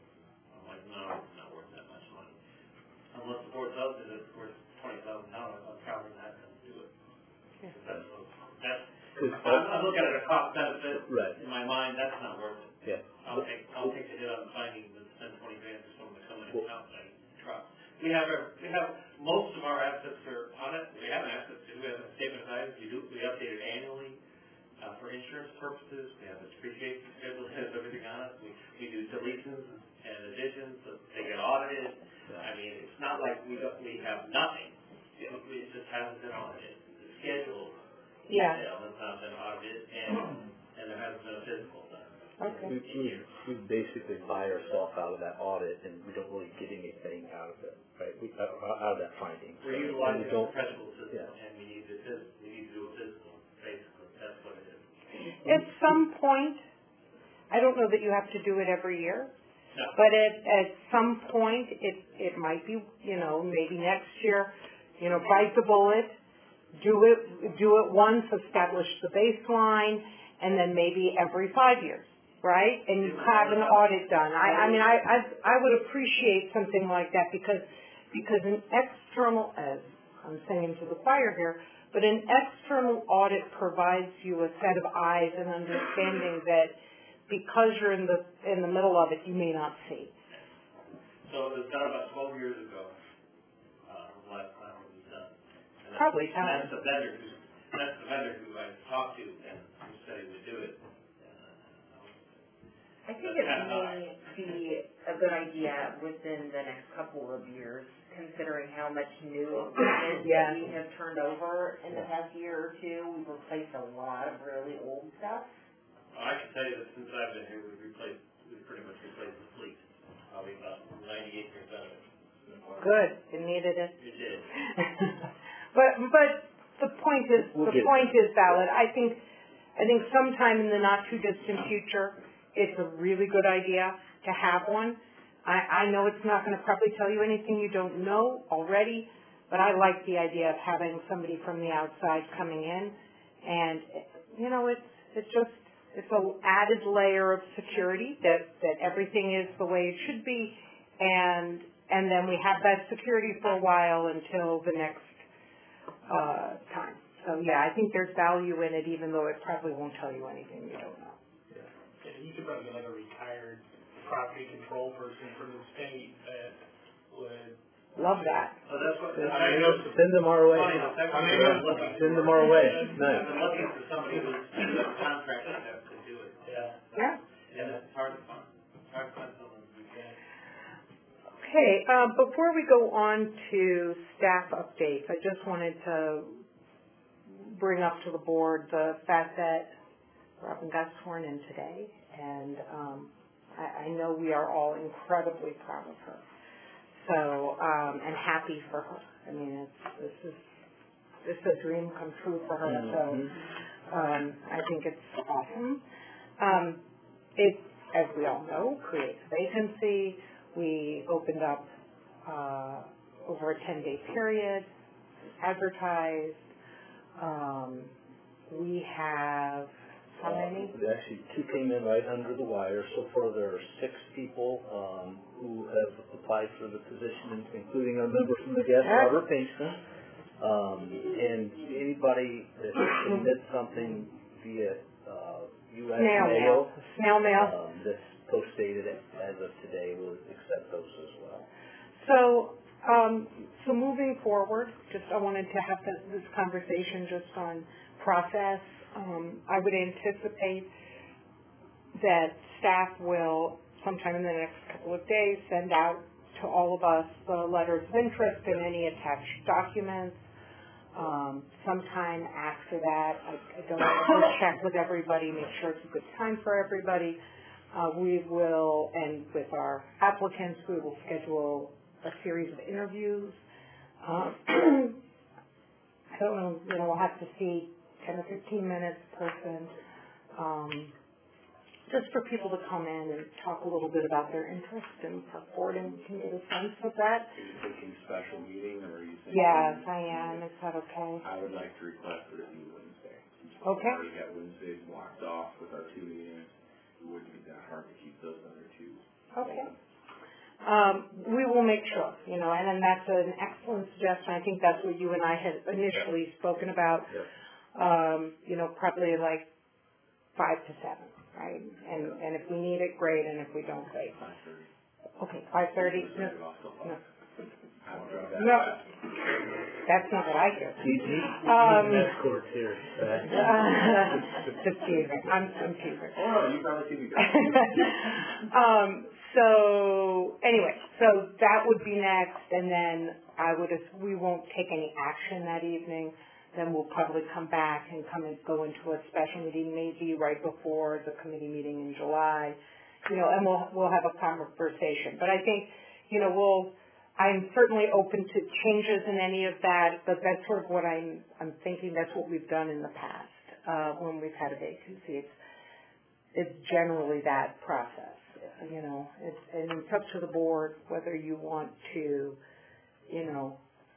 I'm like, no, it's not worth that much money. Unless the board tells me that it's worth twenty thousand dollars, I'm probably not gonna do it. Yeah. That's, that's, Cause, I'm, I'm looking at a cost benefit. Right. In my mind, that's not worth it. yeah. I'll take, I'll take the hit on finding the spend twenty grand for someone to come in and count I trust. We have our, we have, most of our assets are on it, we have an asset, we have a statement of items, we do, we update it annually, uh, for insurance purposes, we have a depreciation schedule, it has everything on it, we, we do deletions and additions, so they get audited. I mean, it's not like we don't, we have nothing, it, it just hasn't been audited. The schedule, Yeah. detail has not been audited, and, and there hasn't been a physical done. Okay. We, we, we basically buy ourselves out of that audit and we don't really get anything out of it, right? We, out out of that finding. We're And utilizing we the don't, professional system, yeah. and we need to, phys- we need to do a physical, basically, that's what it is. At some point, I don't know that you have to do it every year, No. but at, at some point, it, it might be, you know, maybe next year, you know, bite the bullet, do it, do it once, establish the baseline, and then maybe every five years, right? And you have an audit done. I, I mean, I, I, I would appreciate something like that because, because an external, as I'm saying to the choir here, but an external audit provides you a set of eyes and understanding that because you're in the, in the middle of it, you may not see. So it was done about twelve years ago, uh, the last time it was done. And that's- Probably and time. That's the vendor who, that's the vendor who I talked to and who said he would do it. I think it may be a good idea within the next couple of years, considering how much new equipment Yeah. that we have turned over in the past year or two. We've replaced a lot of really old stuff. Well, I can tell you that since I've been here, we've replaced, we've pretty much replaced the fleet, probably about ninety-eight percent of it. Good, you needed it. It did. But, but the point is, We'll the get it. point is valid. I think, I think sometime in the not too distant future, it's a really good idea to have one. I, I know it's not going to probably tell you anything you don't know already, but I like the idea of having somebody from the outside coming in, and you know, it's it's just it's an added layer of security that that everything is the way it should be, and and then we have that security for a while until the next uh, time. So yeah, I think there's value in it, even though it probably won't tell you anything you don't know. Yeah, you could probably get like a retired property control person from the state that would. Love that. So that's what, Send, I know, send them our way. funny enough, that's what I mean, I'm looking for. Send them our way. I've Nice. been looking for somebody who's got a contract to have to do it. Yeah. Yeah. And it's hard to find, it's hard to find someone who can. Okay, uh, before we go on to staff updates, I just wanted to bring up to the board the fact that Robin got sworn in today, and um, I, I know we are all incredibly proud of her. So, um, and happy for her. I mean, it's, this is this is a dream come true for her. So, um, I think it's awesome. Um, it, as we all know, creates vacancy. We opened up uh, over a ten-day period, advertised. Um, we have how many? Uh, actually, two came in right under the wire. So far, there are six people um, who have applied for the position, including our member from the guest, Yeah. Robert Pinkston. Um, and anybody that submits something via uh, U S Snail mail, mail. Snail mail. um, that's post-dated as of today, will accept those as well. So, um, so moving forward, just I wanted to have this, this conversation just on process. Um, I would anticipate that staff will, sometime in the next couple of days, send out to all of us the letters of interest and any attached documents. Um, sometime after that, I, I don't know, we'll check with everybody, make sure it's a good time for everybody. Uh, we will, and with our applicants, we will schedule a series of interviews. Um, I don't know, you know, we'll have to see ten or fifteen minutes person, um, just for people to come in and talk a little bit about their interest in park board, and we can get a sense of that. Are you thinking special meeting, or are you thinking? Yes, I am. Is that okay? I would like to request that it be Wednesday. Since we've Okay. already got Wednesdays blocked off with our two meetings, it wouldn't be that hard to keep those other two. Okay. open. Um, we will make sure, you know, and then that's an excellent suggestion. I think that's what you and I had initially spoken about. Yep. Um, you know, probably like five to seven, right? And and if we need it, great, and if we don't, great. Five thirty. Okay, five thirty? No, Wednesday off till no, five. I will drive that no, fast. that's not what I hear. He, he, Um, he's an escort here. Right? Just teasing. I'm, I'm teasing. Oh, no, you probably see me go. um, so anyway, so that would be next, and then I would, we won't take any action that evening. Then we'll probably come back and come and go into a special meeting, maybe right before the committee meeting in July, you know, and we'll we'll have a conversation. But I think, you know, we'll. I'm certainly open to changes in any of that, but that's sort of what I'm I'm thinking. That's what we've done in the past uh, when we've had a vacancy. It's it's generally that process. You know, it's, and it's up to the board whether you want to, you know,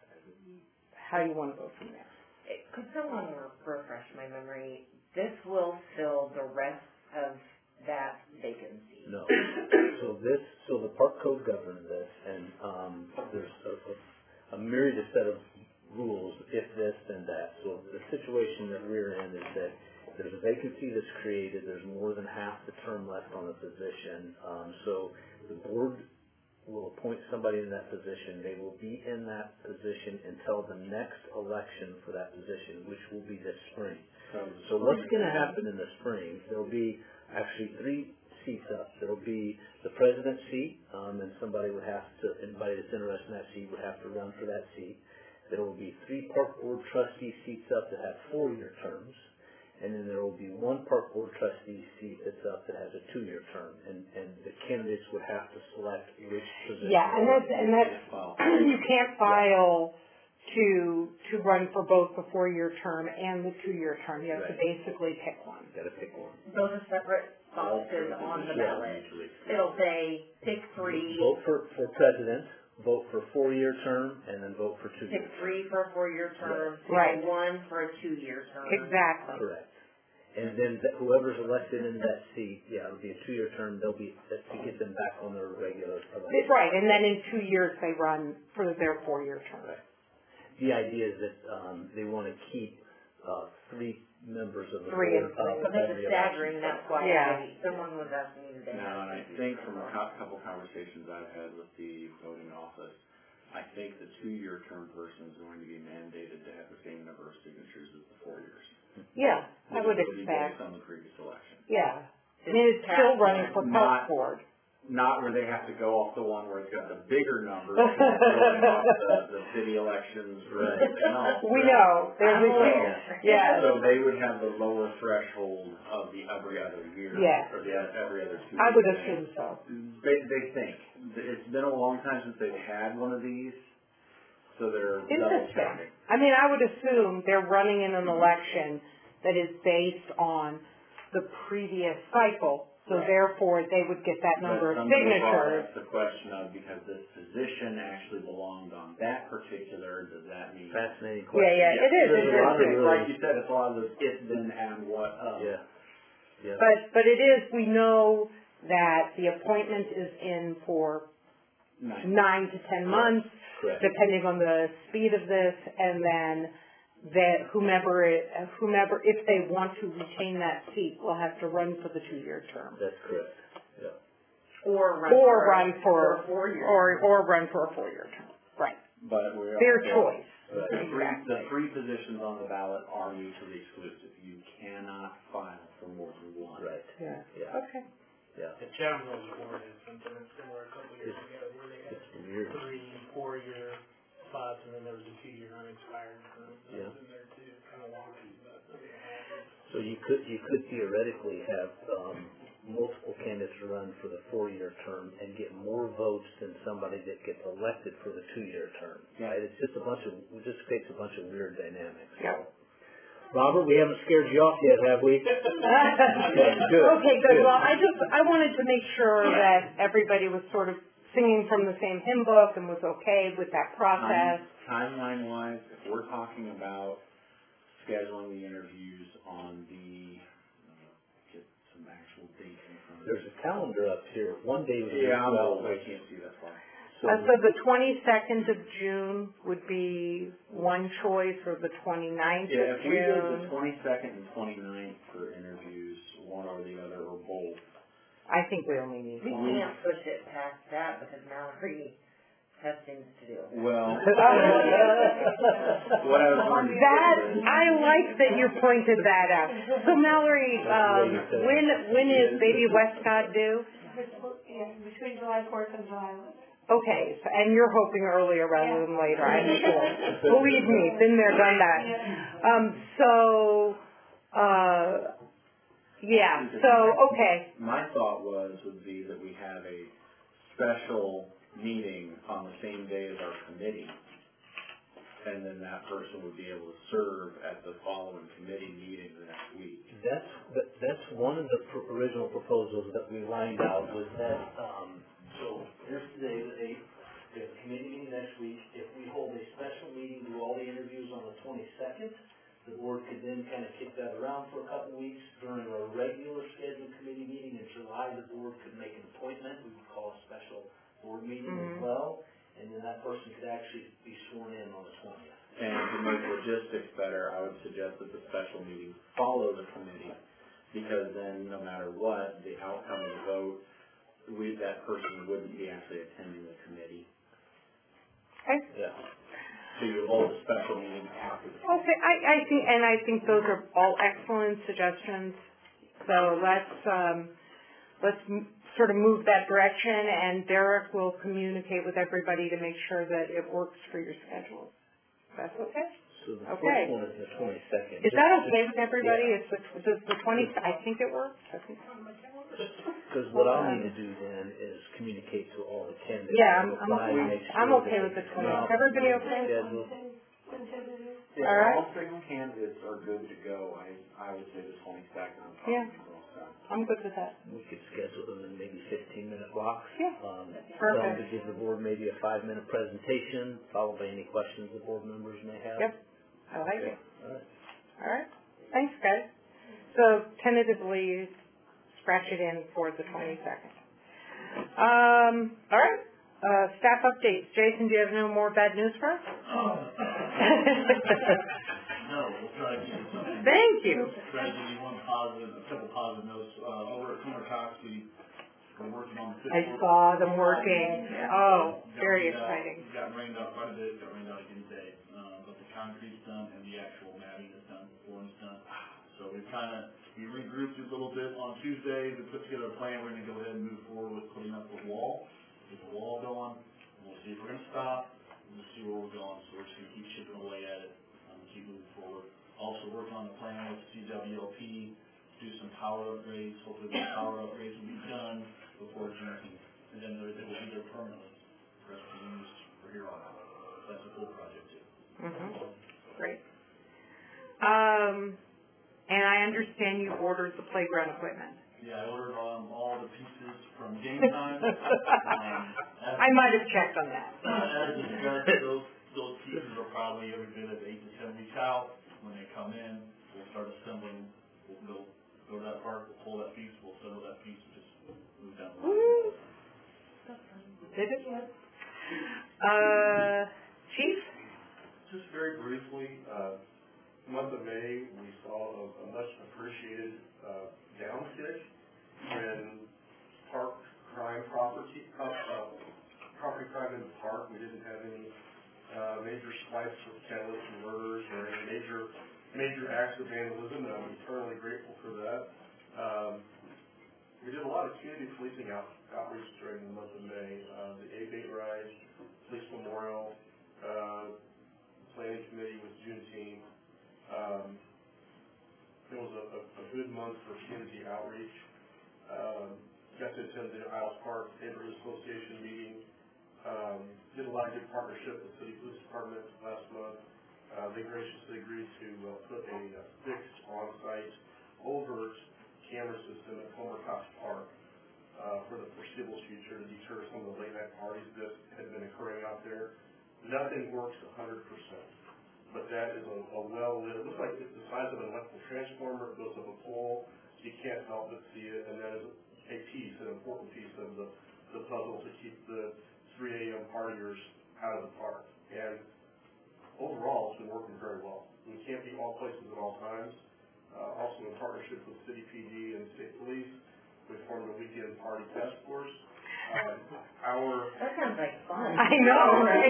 how you want to go from there. Could someone refresh my memory? This will fill the rest of that vacancy. No. So this, so the park code governs this, and um, there's a, a, a myriad of set of rules, if this, then that. So the situation that we're in is that there's a vacancy that's created, there's more than half the term left on the position. Um, so the board will appoint somebody in that position. They will be in that position until the next election for that position, which will be this spring. So what's going to happen in the spring, there'll be actually three seats up. There'll be the president's seat, um, and somebody would have to, anybody that's interested in that seat would have to run for that seat. There will be three park board trustee seats up that have four-year terms, and then there will be one park board trustee seat that's up that has a two-year term, and, and the candidates would have to select which position. Yeah, and that's, and that's, you can't file to, to run for both the four-year term and the two-year term. You have to Right. basically pick one. Gotta pick one. Those are separate boxes on the ballot. It'll say, pick three, Vote for, for president, vote for four-year term, and then vote for two-year pick term. three for a four-year term, Right. pick one for a two-year term. Exactly. Correct. And then th- whoever's elected in that seat, yeah, it'll be a two-year term, they'll be, to get them back on their regular election. Right, and then in two years they run for their four-year term. Right. The idea is that, um, they wanna keep, uh, three members of the board Three and up three. Because every it's election. staggering, that's why Yeah. I, someone was asking me today. Now, and I think from a cou- couple conversations I've had with the voting office, I think the two-year term person is going to be mandated to have the same number of signatures as the four years. Yeah, I would It'll be expect, based on the previous election. yeah. I mean, it's still running for Not- park board. Not where they have to go off the one where it's got the bigger numbers, going off the, the city elections or anything else. We know, there's a I'm huge, aware. yeah. So they would have the lower threshold of the every other year. Yeah. Or the every other two. I would years. assume so. They, they think. It's been a long time since they've had one of these, so they're double Interesting. checking. I mean, I would assume they're running in an election that is based on the previous cycle, so Right. therefore they would get that number of But somebody brought signatures. up the question of, because this position actually belonged on that particular, does that mean? Fascinating Yeah, question. yeah, it is There's a lot of interesting. really- Like you said, it's a lot of those if, then, and, what, of. Yeah, yeah. But, but it is, we know that the appointment is in for Nice. nine to ten months, Correct. depending on the speed of this, and then that whomever, it- whomever, if they want to retain that seat, will have to run for the two-year term. That's correct, yeah. Or run Or for, run for, a four-year. or, or run for a four-year term. Right. But we Their also- choice. The three, Exactly. the three positions on the ballot are mutually exclusive. You cannot file for more than one. Right, Yeah. yeah, Okay. yeah. The Chatham Village Board had something similar a couple of years ago where they had It's weird. three, four-year spots, and then there was a two-year unexpired term. That Yeah. was in there too, kind of wonky, but. So you could, you could theoretically have, um, multiple candidates run for the four-year term and get more votes than somebody that gets elected for the two-year term. Yeah. Right? It's just a bunch of, it just creates a bunch of weird dynamics. Yeah. Robert, we haven't scared you off yet, have we? Okay, good. Well, I just, I wanted to make sure that everybody was sort of singing from the same hymn book and was okay with that process. Timeline wise, if we're talking about scheduling the interviews on the, uh, get some actual dates in front of me. There's a calendar up here. One day was. Yeah, I'm well, old, I can't see that far. So, Uh, so the twenty-second of June would be one choice, or the twenty-ninth Yeah, of if we did the June. twenty-second and twenty-ninth for interviews, one or the other, or both. I think we only need We one. can't push it past that because Mallory has things to do. Well, what I was going to say That, is- I like that you pointed that out. So Mallory, um, when, when is Baby Westcott due? Yeah, between July fourth and July eleventh. Okay, so, and you're hoping earlier rather than later, I'm sure. Believe me, been there, done that. Um, so, uh, yeah, so, okay, My thought was, would be that we have a special meeting on the same day as our committee, and then that person would be able to serve at the following committee meeting the next week. That's, that, that's one of the pr- original proposals that we lined out was that, um, so here's today, the eighth, we have a committee meeting next week. If we hold a special meeting, do all the interviews on the twenty-second, the board could then kind of kick that around for a couple weeks. During a regular scheduled committee meeting in July, the board could make an appointment, we would call a special board meeting as Mhm. well, and then that person could actually be sworn in on the twentieth. And to make logistics better, I would suggest that the special meeting follow the committee, because then no matter what, the outcome of the vote, we, that person wouldn't be actually attending the committee. okay. Yeah. So you hold a special meeting after the. Okay, I, I think, and I think those are all excellent suggestions. So let's, um, let's m- sort of move that direction, and Derek will communicate with everybody to make sure that it works for your schedule. That's okay? So the Okay. first one is the twenty-second. Is that okay with everybody? Is the, does the twenty, I think it works. I think Because what I'll need to do then is communicate to all the candidates. Yeah, I'm, I'm Apply okay. and make I'm sure okay that with the they twenty. come Is out everybody with the okay? schedule. Yeah, All right. all signal candidates are good to go. I, I would say the twenty-second. Yeah. I'm good with that. We could schedule them in maybe fifteen minute blocks. Yeah. Um, Perfect. Some to give the board maybe a five minute presentation, followed by any questions the board members may have. Yep. I like Okay. it. All right. All right. Thanks, guys. So tentatively scratch it in for the twenty-second. Um, all right. Uh, staff updates. Jason, do you have no more bad news for us? No, we'll try to give you something. Thank you. Try to give you one positive, a couple positive notes. Uh, over at Coomer Cox, we, we're working on the fifth. I saw them working. Oh, Got very rained out- exciting. Got rained out quite a bit, got rained out again today. Uh, but the concrete's done and the actual matting is done, flooring's done. So we kind of, we regrouped a little bit on Tuesday. We put together a plan. We're going to go ahead and move forward with putting up the wall. Get the wall going. We'll see if we're going to stop. We'll see where we're going. So we're just going to keep chipping away at it and keep moving forward. Also working on the plan with C W L P to do some power upgrades. Hopefully the power upgrades will be done before June. And then they will be there permanently for us to use for here on out. That's a cool project too. Mm-hmm. Great. Um, and I understand you ordered the playground equipment. Yeah, I ordered um, all the pieces from Game Time. um, I might have checked on that. As discussed, those, those pieces are probably every bit of eight to ten weeks out. When they come in, we'll start assembling. We'll go, go to that part, we'll pull that piece, we'll settle that piece, and just move down the line. Did it? Uh, Chief? Just very briefly, uh, month of May, we saw a, a much appreciated uh, downtick in park crime property, uh, property crime in the park. We didn't have any uh, major spikes of catalytic murders or any major major acts of vandalism, and I'm eternally grateful for that. Um, we did a lot of community policing out, outreach during the month of May. Uh, the A B eight ride, Police Memorial, uh, Planning Committee with Juneteenth. Um, it was a, a, a good month for community outreach. Um, got to attend the Isles Park Neighborhood Association meeting. Um, did a lot of good partnership with City Police Department last month. Uh, they graciously agreed to uh, put a, a fixed on-site overt camera system at Coomer Cox Park uh, for the foreseeable future to deter some of the late-night parties that had been occurring out there. Nothing works one hundred percent. But that is a, a well-lit, it looks like it's the size of an electrical transformer. It goes up a pole. You can't help but see it, and that is a piece, an important piece of the, the puzzle to keep the three a.m. partiers out of the park. And overall, it's been working very well. We can't be all places at all times. Uh, also in partnership with City P D and State Police, we formed a weekend party task force. Um, our That sounds like fun. I know, right?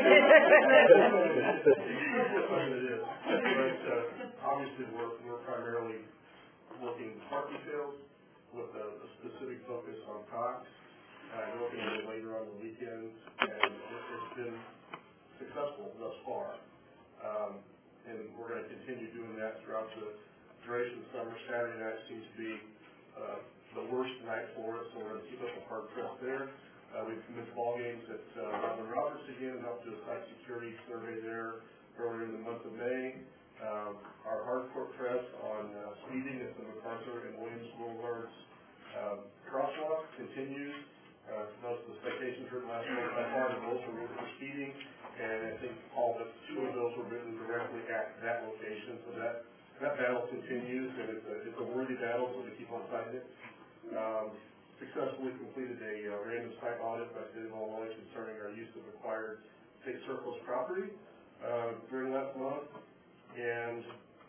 it is. But uh, obviously, we're, we're primarily working park details with a, a specific focus on Cox, uh, working a little later on the weekends, and it, it's been successful thus far. Um, and we're going to continue doing that throughout the duration of the summer. Saturday night seems to be uh, the worst night for us, so we're going to keep up a hard press there. Uh, we've commenced ball games at uh, Robin Roberts again, and up to a site security survey there earlier in the month of May. Um, our hardcore press on uh, speeding at the MacArthur and Williams Boulevards um, crosswalk continues. Uh, most of the citations written last month by far, the most were written for speeding, and I think all but two of those were written directly at that location. So that that battle continues, and it's a, it's a worthy battle, so we keep on fighting it. Um, successfully completed a uh, random site audit by State of Illinois concerning our use of acquired state surplus property uh, during last month. And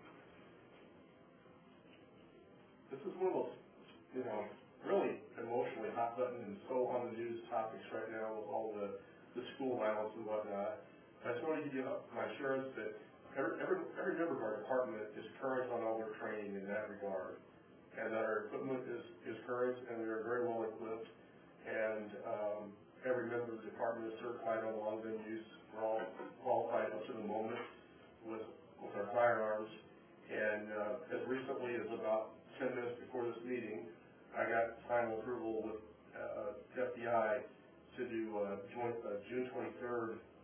this is one of those, you know, really emotionally hot button and so on the news topics right now with all the, the school violence and whatnot. I just want to give you my assurance that every, every, every member of our department is current on all their training in that regard, and that our equipment is, is current and we are very well equipped, and um, every member of the department is certified on long gun use. We're all qualified up to the moment with, with our firearms, and uh, as recently as about ten minutes before this meeting, I got final approval with uh, F B I to do uh, joint uh, June twenty-third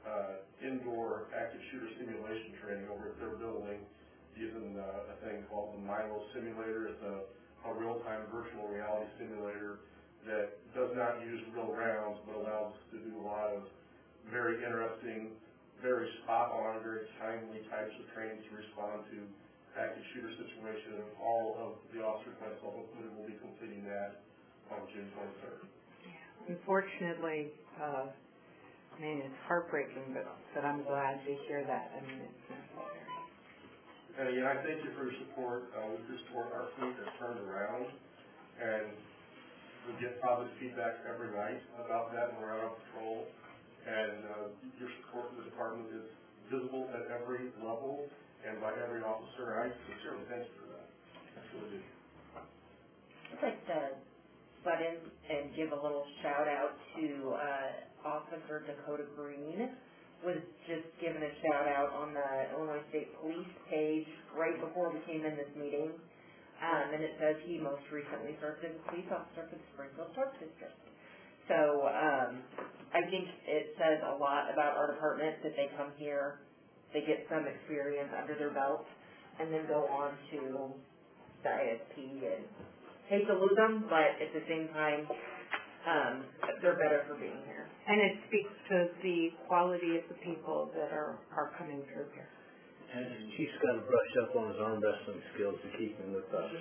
uh, indoor active shooter simulation training over at their building using uh, a thing called the Milo simulator. It's a, a real-time virtual reality simulator that does not use real rounds, but allows us to do a lot of very interesting, very spot-on, very timely types of training to respond to active shooter situations. All of the officers, myself included, will be completing that on June twenty-third. Unfortunately, uh, I mean, it's heartbreaking, but, but I'm glad to hear that. I mean, it's necessary. And again, I thank you for your support. Uh, with your support, our fleet has turned around, and we get positive feedback every night about that when we're out on patrol. And uh, your support for the department is visible at every level and by every officer. I sincerely thank you for that. I really do. I'd like to butt in and give a little shout out to uh, Officer Dakota Green. Was just given a shout out on the Illinois State Police page right before we came in this meeting. Um, and it says he most recently served as a police officer for the Springfield Park District. So um, I think it says a lot about our department that they come here, they get some experience under their belt, and then go on to the I S P. And hate to lose them, but at the same time, um, they're better for being here. And it speaks to the quality of the people that are, are coming through here. And Chief's got to brush up on his arm wrestling skills to keep him with us.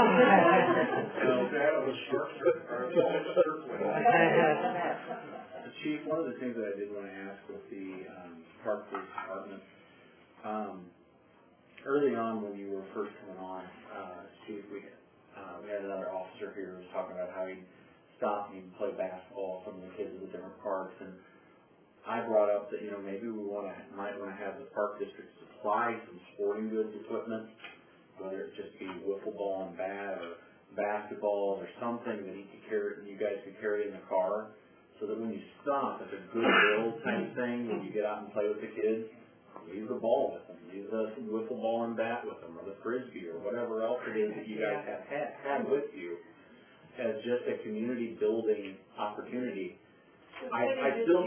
Chief, one of the things that I did want to ask with the um, Park Police Department, um, early on when you were first coming on, uh, Chief, we, uh, we had another officer here who was talking about how he stopped and he'd play basketball with some of the kids at the different parks, and I brought up that, you know, maybe we want to might want to have the park district supply some sporting goods equipment, whether it just be wiffle ball and bat or basketballs or something that he could carry, you guys could carry in the car, so that when you stop, it's a goodwill type thing when you get out and play with the kids. Leave the ball with them, leave the wiffle ball and bat with them, or the frisbee, or whatever else it is that you guys have had, had with you, as just a community building opportunity. I, I still,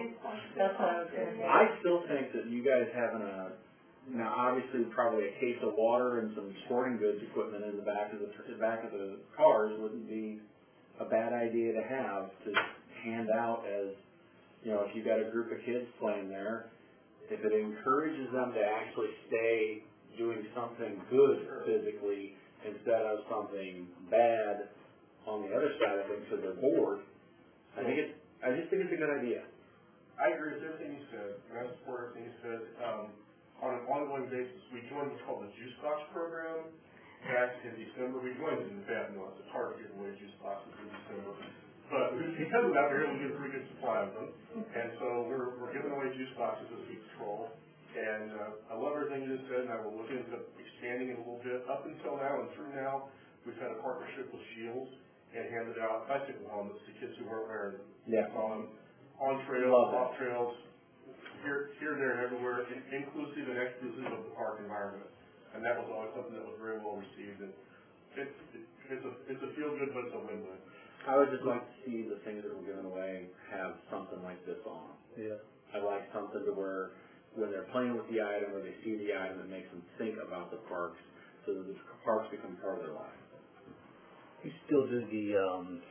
I still think that you guys having a, now obviously probably a case of water and some sporting goods equipment in the back of the, the back of the cars wouldn't be a bad idea to have to hand out as, you know, if you got a group of kids playing there, if it encourages them to actually stay doing something good physically instead of something bad on the other side of things because they're bored, I think it's, I just think it's a good idea. I agree with everything you said, and I support everything you said. Um, on an ongoing basis, we joined what's called the Juice Box program back in December. We joined it in bad months. It's hard to give away juice boxes in December. But because of that, we were able to get a pretty good supply of them. And so we're, we're giving away juice boxes as we patrol. And uh, I love everything you just said, and I will look into expanding it a little bit. Up until now and through now, we've had a partnership with Shields and handed out bicycle helmets to kids who weren't wearing them. Yeah. On, on trails, off trails, here, here, there, and everywhere, inclusive and exclusive of the park environment. And that was always something that was very well received. And it, it, it's a it's a feel good, but it's a win-win. I would just like to see the things that we're giving away have something like this on them. Yeah. I like something to where when they're playing with the item or they see the item, it makes them think about the parks, so that the parks become part of their life. You still do the um,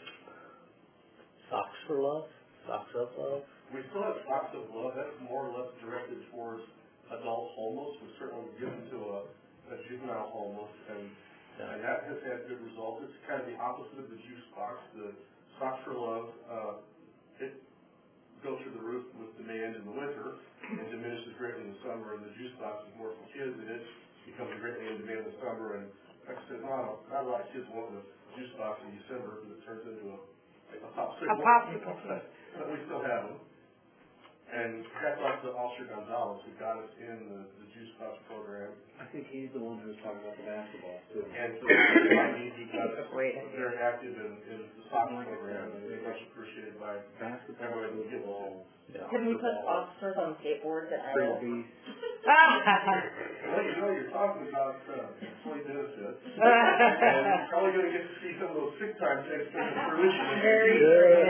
Socks for Love? Socks of Love? We still have Socks of Love. That's more or less directed towards adult homeless. We certainly give them to a, a juvenile homeless, and and that has had good results. It's kind of the opposite of the juice box. The Socks for Love, uh, it goes through the roof with demand in the winter and diminishes greatly in the summer, and the juice box is more for kids, and it becomes greatly in demand in the summer. And like I said, not a, not a lot of kids want the juice box in December because it turns into a, like a popsicle. A popsicle. But, but we still have them. And that's off to Officer Gonzalez, who got us in the, the juice box program. I think he's the one who was talking about the basketball too. And so he got us great idea. very active in, in the soccer program, and I think that's appreciated by everybody who gets involved. Yeah. Can we put officers on skateboards at all? Well, you know, you're talking about, uh, employee benefits, and you're probably gonna get to see some of those sick time checks come to fruition. Very Yeah.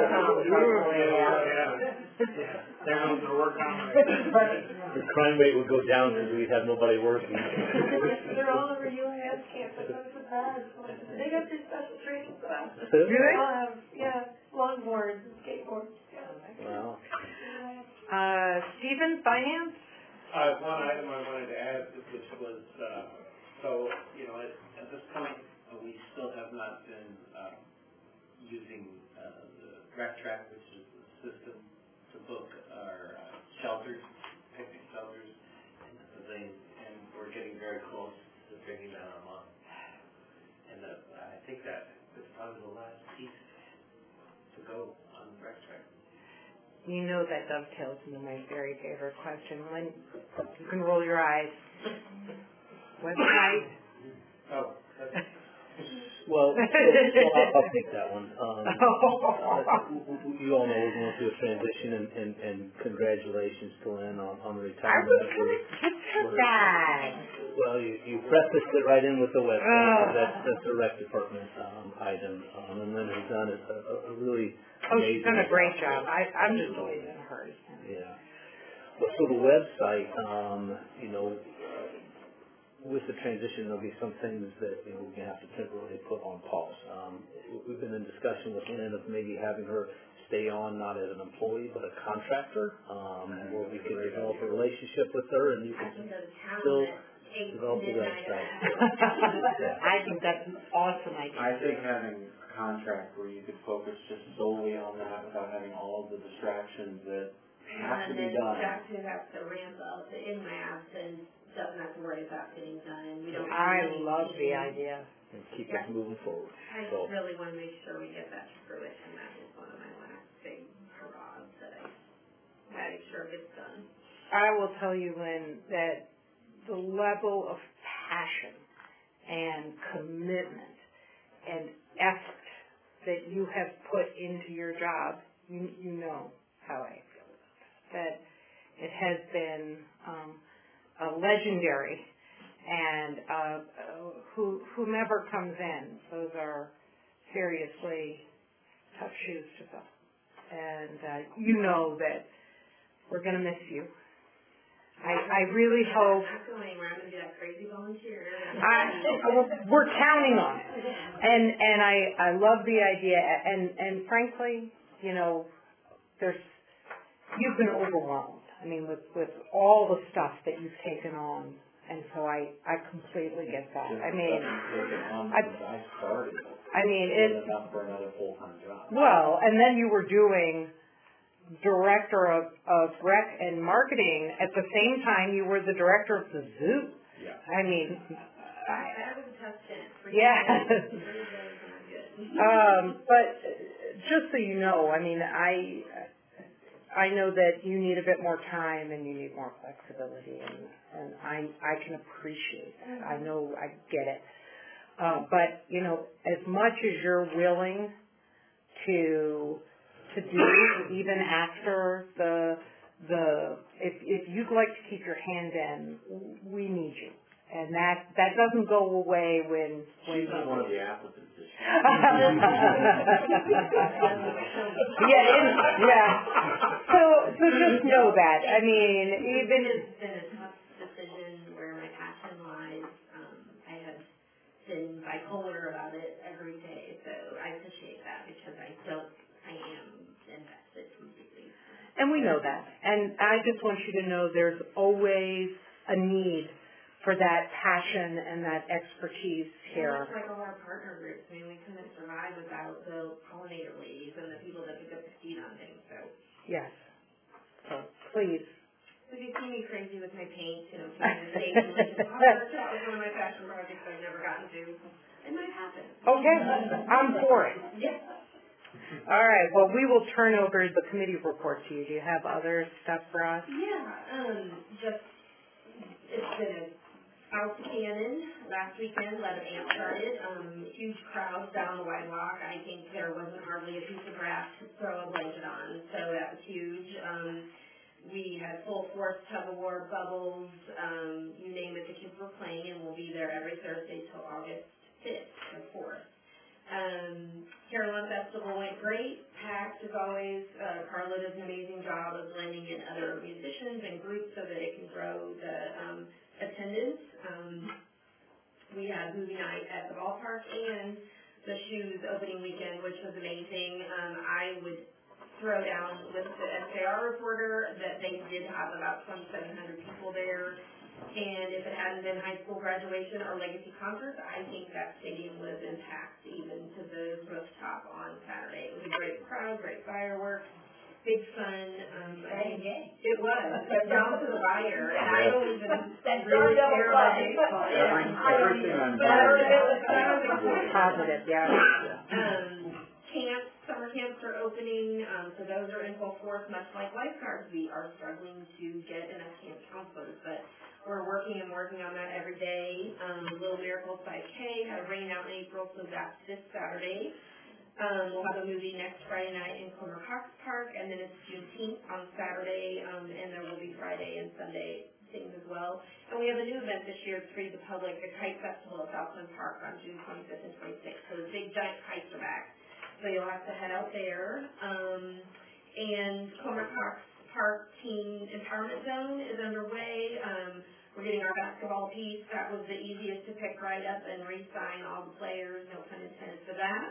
They're going to work on The crime rate would go down because we'd have nobody working. They're all over U I S campus, I'm surprised. They got their special training class. Do they? They all have, yeah, longboards and skateboards. Wow. Uh, Stephen, finance? Uh, one item I wanted to add, which was, uh, so, you know, at, at this point, uh, we still have not been, um, using, uh, the rec track, which is the system to book our, uh, shelters, picnic shelters, and the pavilion, and we're getting very close to bringing that online. And, uh, I think that is probably the last piece to go on the rec track. You know that dovetails into my very favorite question. When you can roll your eyes. Website? Oh, that's Well, so, so I'll, I'll take that one. Um, uh, you all know we're going through a transition, and, and, and congratulations to Lynn on, on the I retirement. was going to get to that. Well, you, you prefaced it right in with the website. Oh. That's, that's a rec department um, item, um, and Lynn has done a, a, a really Oh, she's done a great amazing job. I, I'm just always in hers. Yeah. Well, so the website, um, you know, with the transition, there'll be some things that, you know, we're going to have to temporarily put on pause. Um, we've been in discussion with Lynn of maybe having her stay on not as an employee but a contractor, um, where we can develop a relationship with her and you can still develop the website. Yeah. I think that's an awesome idea. I think having a contract where you could focus just solely on that without having all of the distractions that have to be done. And then Jack who has to ramp up in my absence doesn't have to worry about getting done, and we don't. I love the idea. And keep us moving forward. I So, really want to make sure we get that to fruition. That is one of my last big hurrahs that I make sure gets done. I will tell you, Lynn, that the level of passion and commitment and effort that you have put into your job, you, you know how I feel about it. That it has been um, a legendary, and uh, uh, who, whomever comes in, those are seriously tough shoes to fill. And uh, you know that we're going to miss you. I, I really hope. I'm going anywhere. I'm going to be that crazy volunteer. I, we're counting on it, and and I I love the idea, and and frankly, you know, there's you've been overwhelmed. I mean, with with all the stuff that you've taken on, and so I I completely get that. I mean, I I started. I mean it. Enough for another full time job. Well, and then you were doing director of, of rec and marketing at the same time you were the director of the zoo. Yeah. I mean, That was a tough stint. yeah. um, but just so you know, I mean, I I know that you need a bit more time and you need more flexibility, and, and I I can appreciate that. I know I get it. Uh, but you know, as much as you're willing to to do, even after the the if if you'd like to keep your hand in, we need you, and that that doesn't go away when when She's not one of the applicants. Is she? yeah, it, yeah. So so just know that. I mean, even it's been a tough decision where my passion lies. Um, I have been bipolar about it every day, so I appreciate that because I don't. I am invested completely. And we know that. And I just want you to know there's always a need for that passion and that expertise here. Much like all our partner groups, I mean, we couldn't survive without the pollinator ladies and the people that pick up the seed on things, so. Yes. So please. If you see me crazy with my paint, you know, painting the stage, and like, oh, that was one of my passion projects I've never gotten to. It might happen. Okay. I'm for it. Yes. All right. Well, we will turn over the committee report to you. Do you have other stuff for us? Yeah, um, just, it's been a House Cannon last weekend, eleven a.m. started. Um, huge crowds down the White Walk. I think there wasn't hardly a piece of grass to throw a blanket on, so that was huge. Um, we had full force tug of war, bubbles, um, you name it, the kids were playing, and we'll be there every Thursday till August fifth or fourth. Um, Carolina Festival went great, packed as always. Uh, Carla does an amazing job of blending in other musicians and groups so that it can grow the um, attendance. Um, we had movie night at the ballpark and the Shoes opening weekend, which was amazing. Um, I would throw down with the S A R reporter that they did have about twenty-seven hundred people there. And if it hadn't been high school graduation or legacy concerts, I think that stadium would have been packed even to the rooftop on Saturday. It was a great crowd, great fireworks, big fun. Um, I think it was, but down to the wire, and I don't even really care about baseball. Every, everything I'm But I was, doing. but I was Positive, yeah. um, camps, summer camps are opening, um, so those are in full force, much like lifeguards. We are struggling to get enough camp counselors, but we're working and working on that every day. Um, Little Miracles five K had a rain out in April, so that's this Saturday. Um, we'll have a movie next Friday night in Comer Cox Park, and then it's Juneteenth on Saturday, um, and there will be Friday and Sunday things as well. And we have a new event this year, it's free to the public, the Kite Festival at Southland Park on June twenty-fifth and twenty-sixth. So the big giant kites are back. So you'll have to head out there. Um, and Comer Cox Park Teen Empowerment Zone is underway. Um, we're getting our basketball piece. That was the easiest to pick right up and re-sign all the players, no pun intended for that.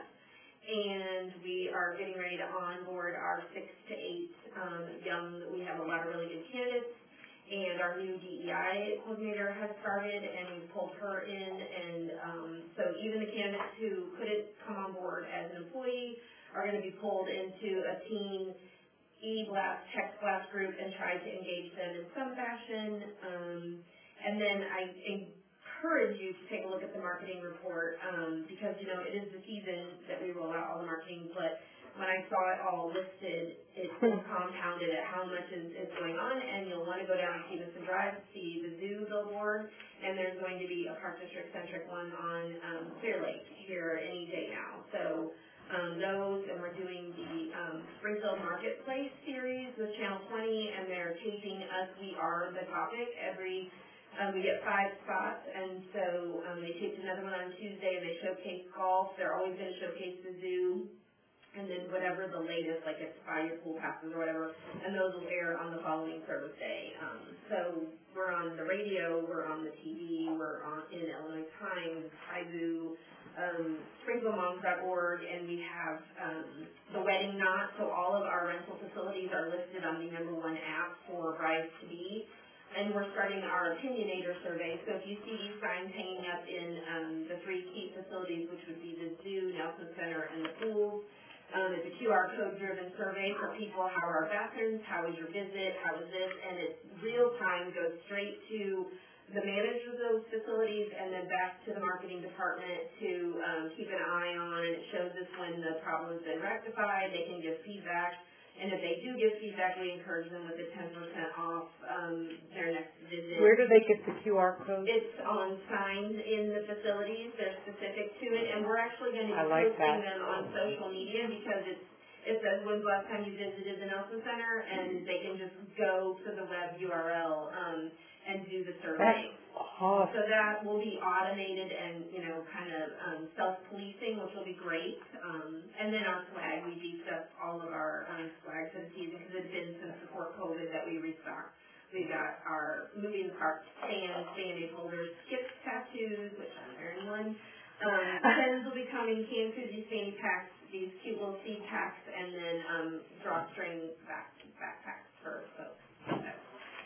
And we are getting ready to onboard our six to eight um, young, we have a lot of really good candidates. And our new D E I coordinator has started, and we pulled her in. And um, so even the candidates who couldn't come on board as an employee are going to be pulled into a team e-blast, text blast group and try to engage them in some fashion. Um, and then I encourage you to take a look at the marketing report um, because, you know, it is the season that we roll out all the marketing, but when I saw it all listed, it compounded at how much is, is going on, and you'll want to go down Stevenson Drive to see the zoo billboard, and there's going to be a Park District-centric one on um, Clear Lake here any day now. So um, those, and we're doing the um, Springfield Marketplace series with Channel twenty, and they're taping Us We Are the Topic every Um, we get five spots, and so um, they taped another one on Tuesday, and they showcase golf. They're always going to showcase the zoo, and then whatever the latest, like it's five-year pool passes or whatever, and those will air on the following service day. Um, so we're on the radio, we're on the T V, we're on in Illinois Times, Kaizu, um, Springfield Moms dot org, and we have um, the Wedding Knot, so all of our rental facilities are listed on the number one app for brides-to-be. And we're starting our opinionator survey. So if you see these signs hanging up in um, the three key facilities, which would be the zoo, Nelson Center, and the pools, um, it's a Q R code-driven survey for people. How are our bathrooms? How was your visit? How was this? And it's real time, goes straight to the managers of those facilities and then back to the marketing department to um, keep an eye on. And it shows us when the problem's been rectified. They can give feedback. And if they do give feedback, we encourage them with a ten percent off um, their next visit. Where do they get the Q R code? It's on signs in the facilities. They're specific to it. And we're actually going to be like posting that. them on social media because it's, it says when's the last time you visited the Nelson Center, and they can just go to the web U R L um, and do the survey. Awesome. So that will be automated and, you know, kind of um, self-policing, which will be great. Um, and then our swag, we beefed up all of our um, swag for the season because it's been since before COVID that we restocked. We got our movie in the park stands, Band-Aid holders, skip tattoos, which I'm wearing one. Um, pens will be coming, canned koozies, fanny packs, these cute little seed packs, and then um, drawstring back, backpacks for folks. That's,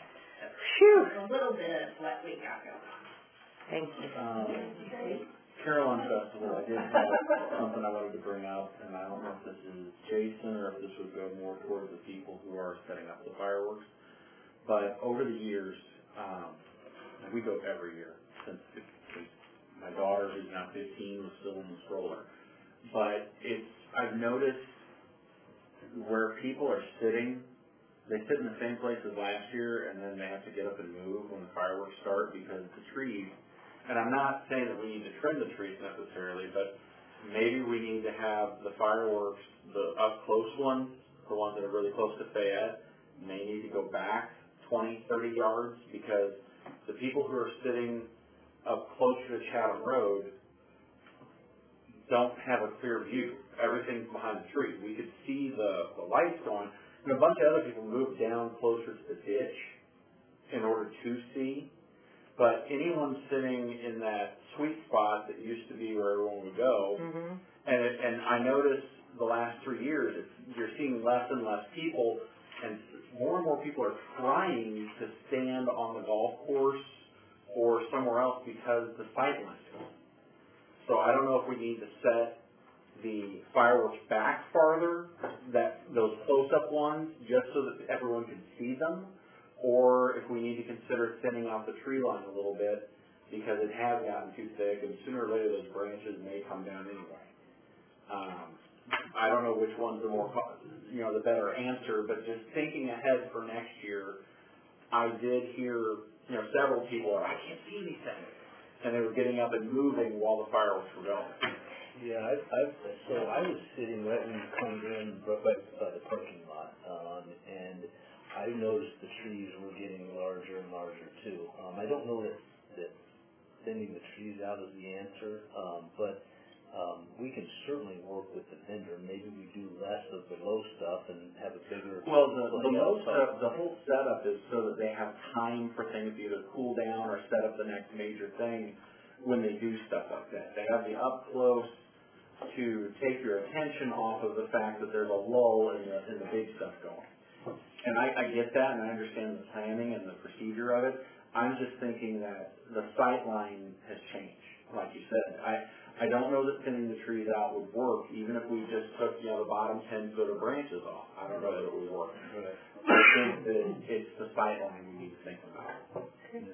that's a little bit of what we got going on. Thank you. Um, Carolyn Festival, I did have something I wanted to bring up, and I don't know if this is Jason or if this would go more towards the people who are setting up the fireworks. But over the years, um, and we go every year since, since my daughter, who's now fifteen, was still in the stroller. But it's, I've noticed where people are sitting, they sit in the same place as last year, and then they have to get up and move when the fireworks start because the trees and I'm not saying that we need to trim the trees necessarily, but maybe we need to have the fireworks, the up close ones, the ones that are really close to Fayette, may need to go back twenty, thirty yards, because the people who are sitting up closer to Chatham Road don't have a clear view. Everything's behind the tree. We could see the, the lights going, and a bunch of other people moved down closer to the ditch in order to see. But anyone sitting in that sweet spot that used to be where everyone would go, Mm-hmm. and it, and I noticed the last three years, it's, you're seeing less and less people, and more and more people are trying to stand on the golf course or somewhere else because the sight lines. So I don't know if we need to set the fireworks back farther, that those close-up ones, just so that everyone can see them, or if we need to consider thinning out the tree line a little bit because it has gotten too thick, and sooner or later those branches may come down anyway. Um, I don't know which one's the more, you know, the better answer, but just thinking ahead for next year, I did hear, you know, several people are, I can't see anything, and they were getting up and moving while the fireworks were going. Yeah, I, I, so I was sitting right when you come in, right by by the parking lot, um, and I noticed the trees were getting larger and larger too. Um, I don't know that, that thinning the trees out is the answer, um, but um, we can certainly work with the vendor. Maybe we do less of the low stuff and have a bigger. Well, the, the low stuff, the whole setup is so that they have time for things to either cool down or set up the next major thing when they do stuff like that. They have the up close to take your attention off of the fact that there's a lull in the, in the big stuff going. And I, I get that, and I understand the planning and the procedure of it. I'm just thinking that the sight line has changed, like you said. I I don't know that thinning the trees out would work, even if we just took, you know, the bottom ten foot of branches off. I don't know that it would work. I think that it's the sight line we need to think about. Okay.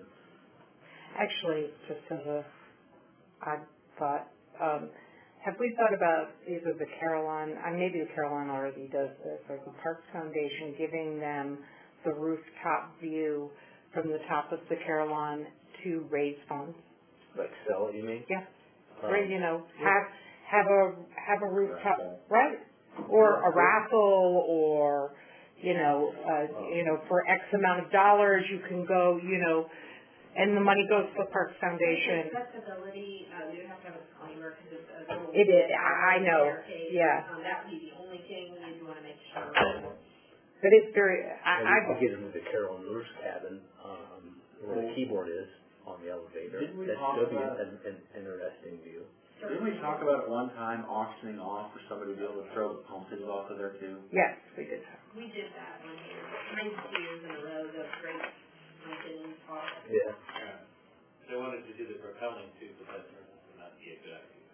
Actually, just as a odd thought, um, have we thought about either the Carillon, uh, maybe the Carillon already does this, or the Parks Foundation giving them the rooftop view from the top of the Carillon to raise funds? Like sell it, you mean? Yeah. Um, Right, you know, have have a have a rooftop, right? Or a raffle, or you know, uh, you know, for X amount of dollars you can go, you know, and the money goes to the Parks Foundation. Accessibility, uh, we would have to have a disclaimer because it's a little. It is, I know, yeah. Um, that would be the only thing you'd want to make sure. But it's very, I, And I. we could get them to the Carolyn Lewis cabin, um, where the keyboard is on the elevator. Didn't we That'd talk still be about- an, an interesting view. Didn't we talk about at one time auctioning off for somebody to be able to throw the pumpkins off of there too? Yes, we did. We did that one year, ninety-two years in a row, the great pumpkin toss. Yeah. Yeah. They wanted to do the propelling too, but that turned out to not be a good idea.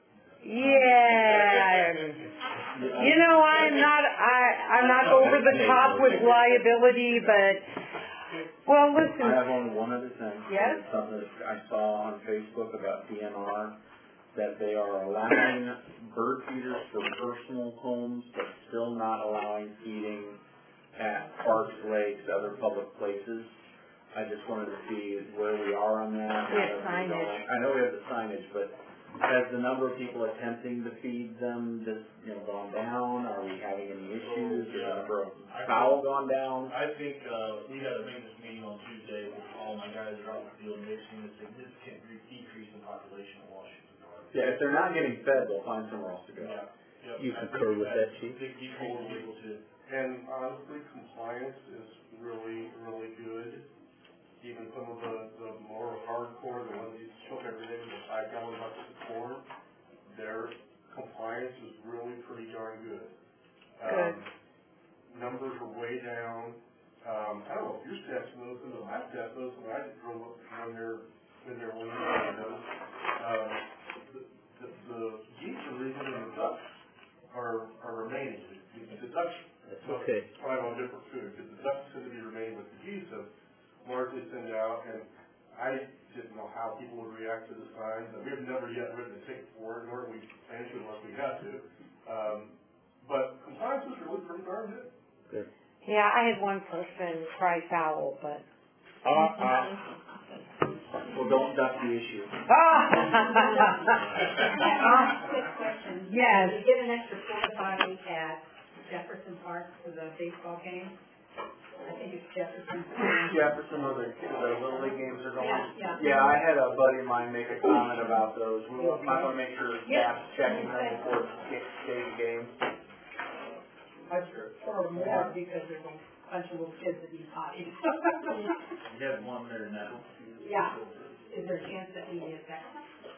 Yeah. You know, I'm not, I, I'm not over the top with liability, but, well, listen. I have only one other thing. Yes? It's something that I saw on Facebook about D N R, that they are allowing bird feeders for personal homes, but still not allowing feeding at parks, lakes, other public places. I just wanted to see where we are on that. We have signage. I know we have the signage, but has the number of people attempting to feed them just, you know, gone down? Are we having any issues? Has the number of fowl gone down? I think, uh, we had a maintenance meeting on Tuesday with all my guys that are out in the field, and they've seen a significant re- decrease in population in Washington Park. Yeah, if they're not getting fed, they'll find somewhere else to go. Yeah. Yep. You I concur think with that, Chief? Big decrease in people too. And honestly, compliance is really, really good. Even some of the, the more hardcore, the ones you choke everything, the five gallon buckets of corn, their compliance is really pretty darn good. Um, numbers are way down. Um, I don't know if your staff's noticing, but my staff noticed when I drove up when they're, when they're leaving, I noticed, um, the, the, the geese are leaving and the ducks are, are remaining. The, the ducks, That's okay. thrive on different food, because the ducks tend to be remaining with the geese, so largely send out, and I didn't know how people would react to the signs. We've never yet written a ticket for it, nor do we plan to unless we have to. Um, but compliance is really pretty darn good. Good. Yeah, I had one person cry foul, but. Uh, uh. Well, don't duck the issue. Quick question. Yes. Did you get an extra porta potty at Jefferson Park for the baseball game? I think it's Jefferson. Jefferson, where the, the Little League games are going? Yeah, yeah. Yeah, I had a buddy of mine make a comment about those. We want, might want to make sure staff's checking them before day to game. I prefer more because there's a bunch of little kids that need potties. We have one there now. Yeah. Is there a chance that we get that?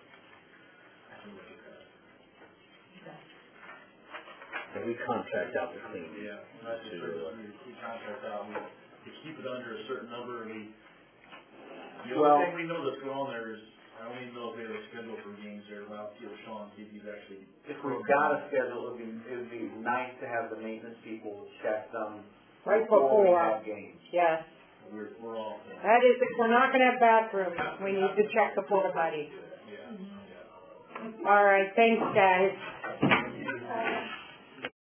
And we contract out the clean. Yeah, that's just sure, we, we contract out, we, we keep it under a certain number, and we, the Well- only thing we know that's going on there is, I don't even know if we have a schedule for games there, but I'll feel Sean, see if he's actually. If we've got a schedule, it'd be, it'd be nice to have the maintenance people check them Right before we before. have games. Yes. We're, we're all, That is, if we're not gonna have bathrooms, we need to check the porta potties. yeah, yeah. All right, thanks, guys.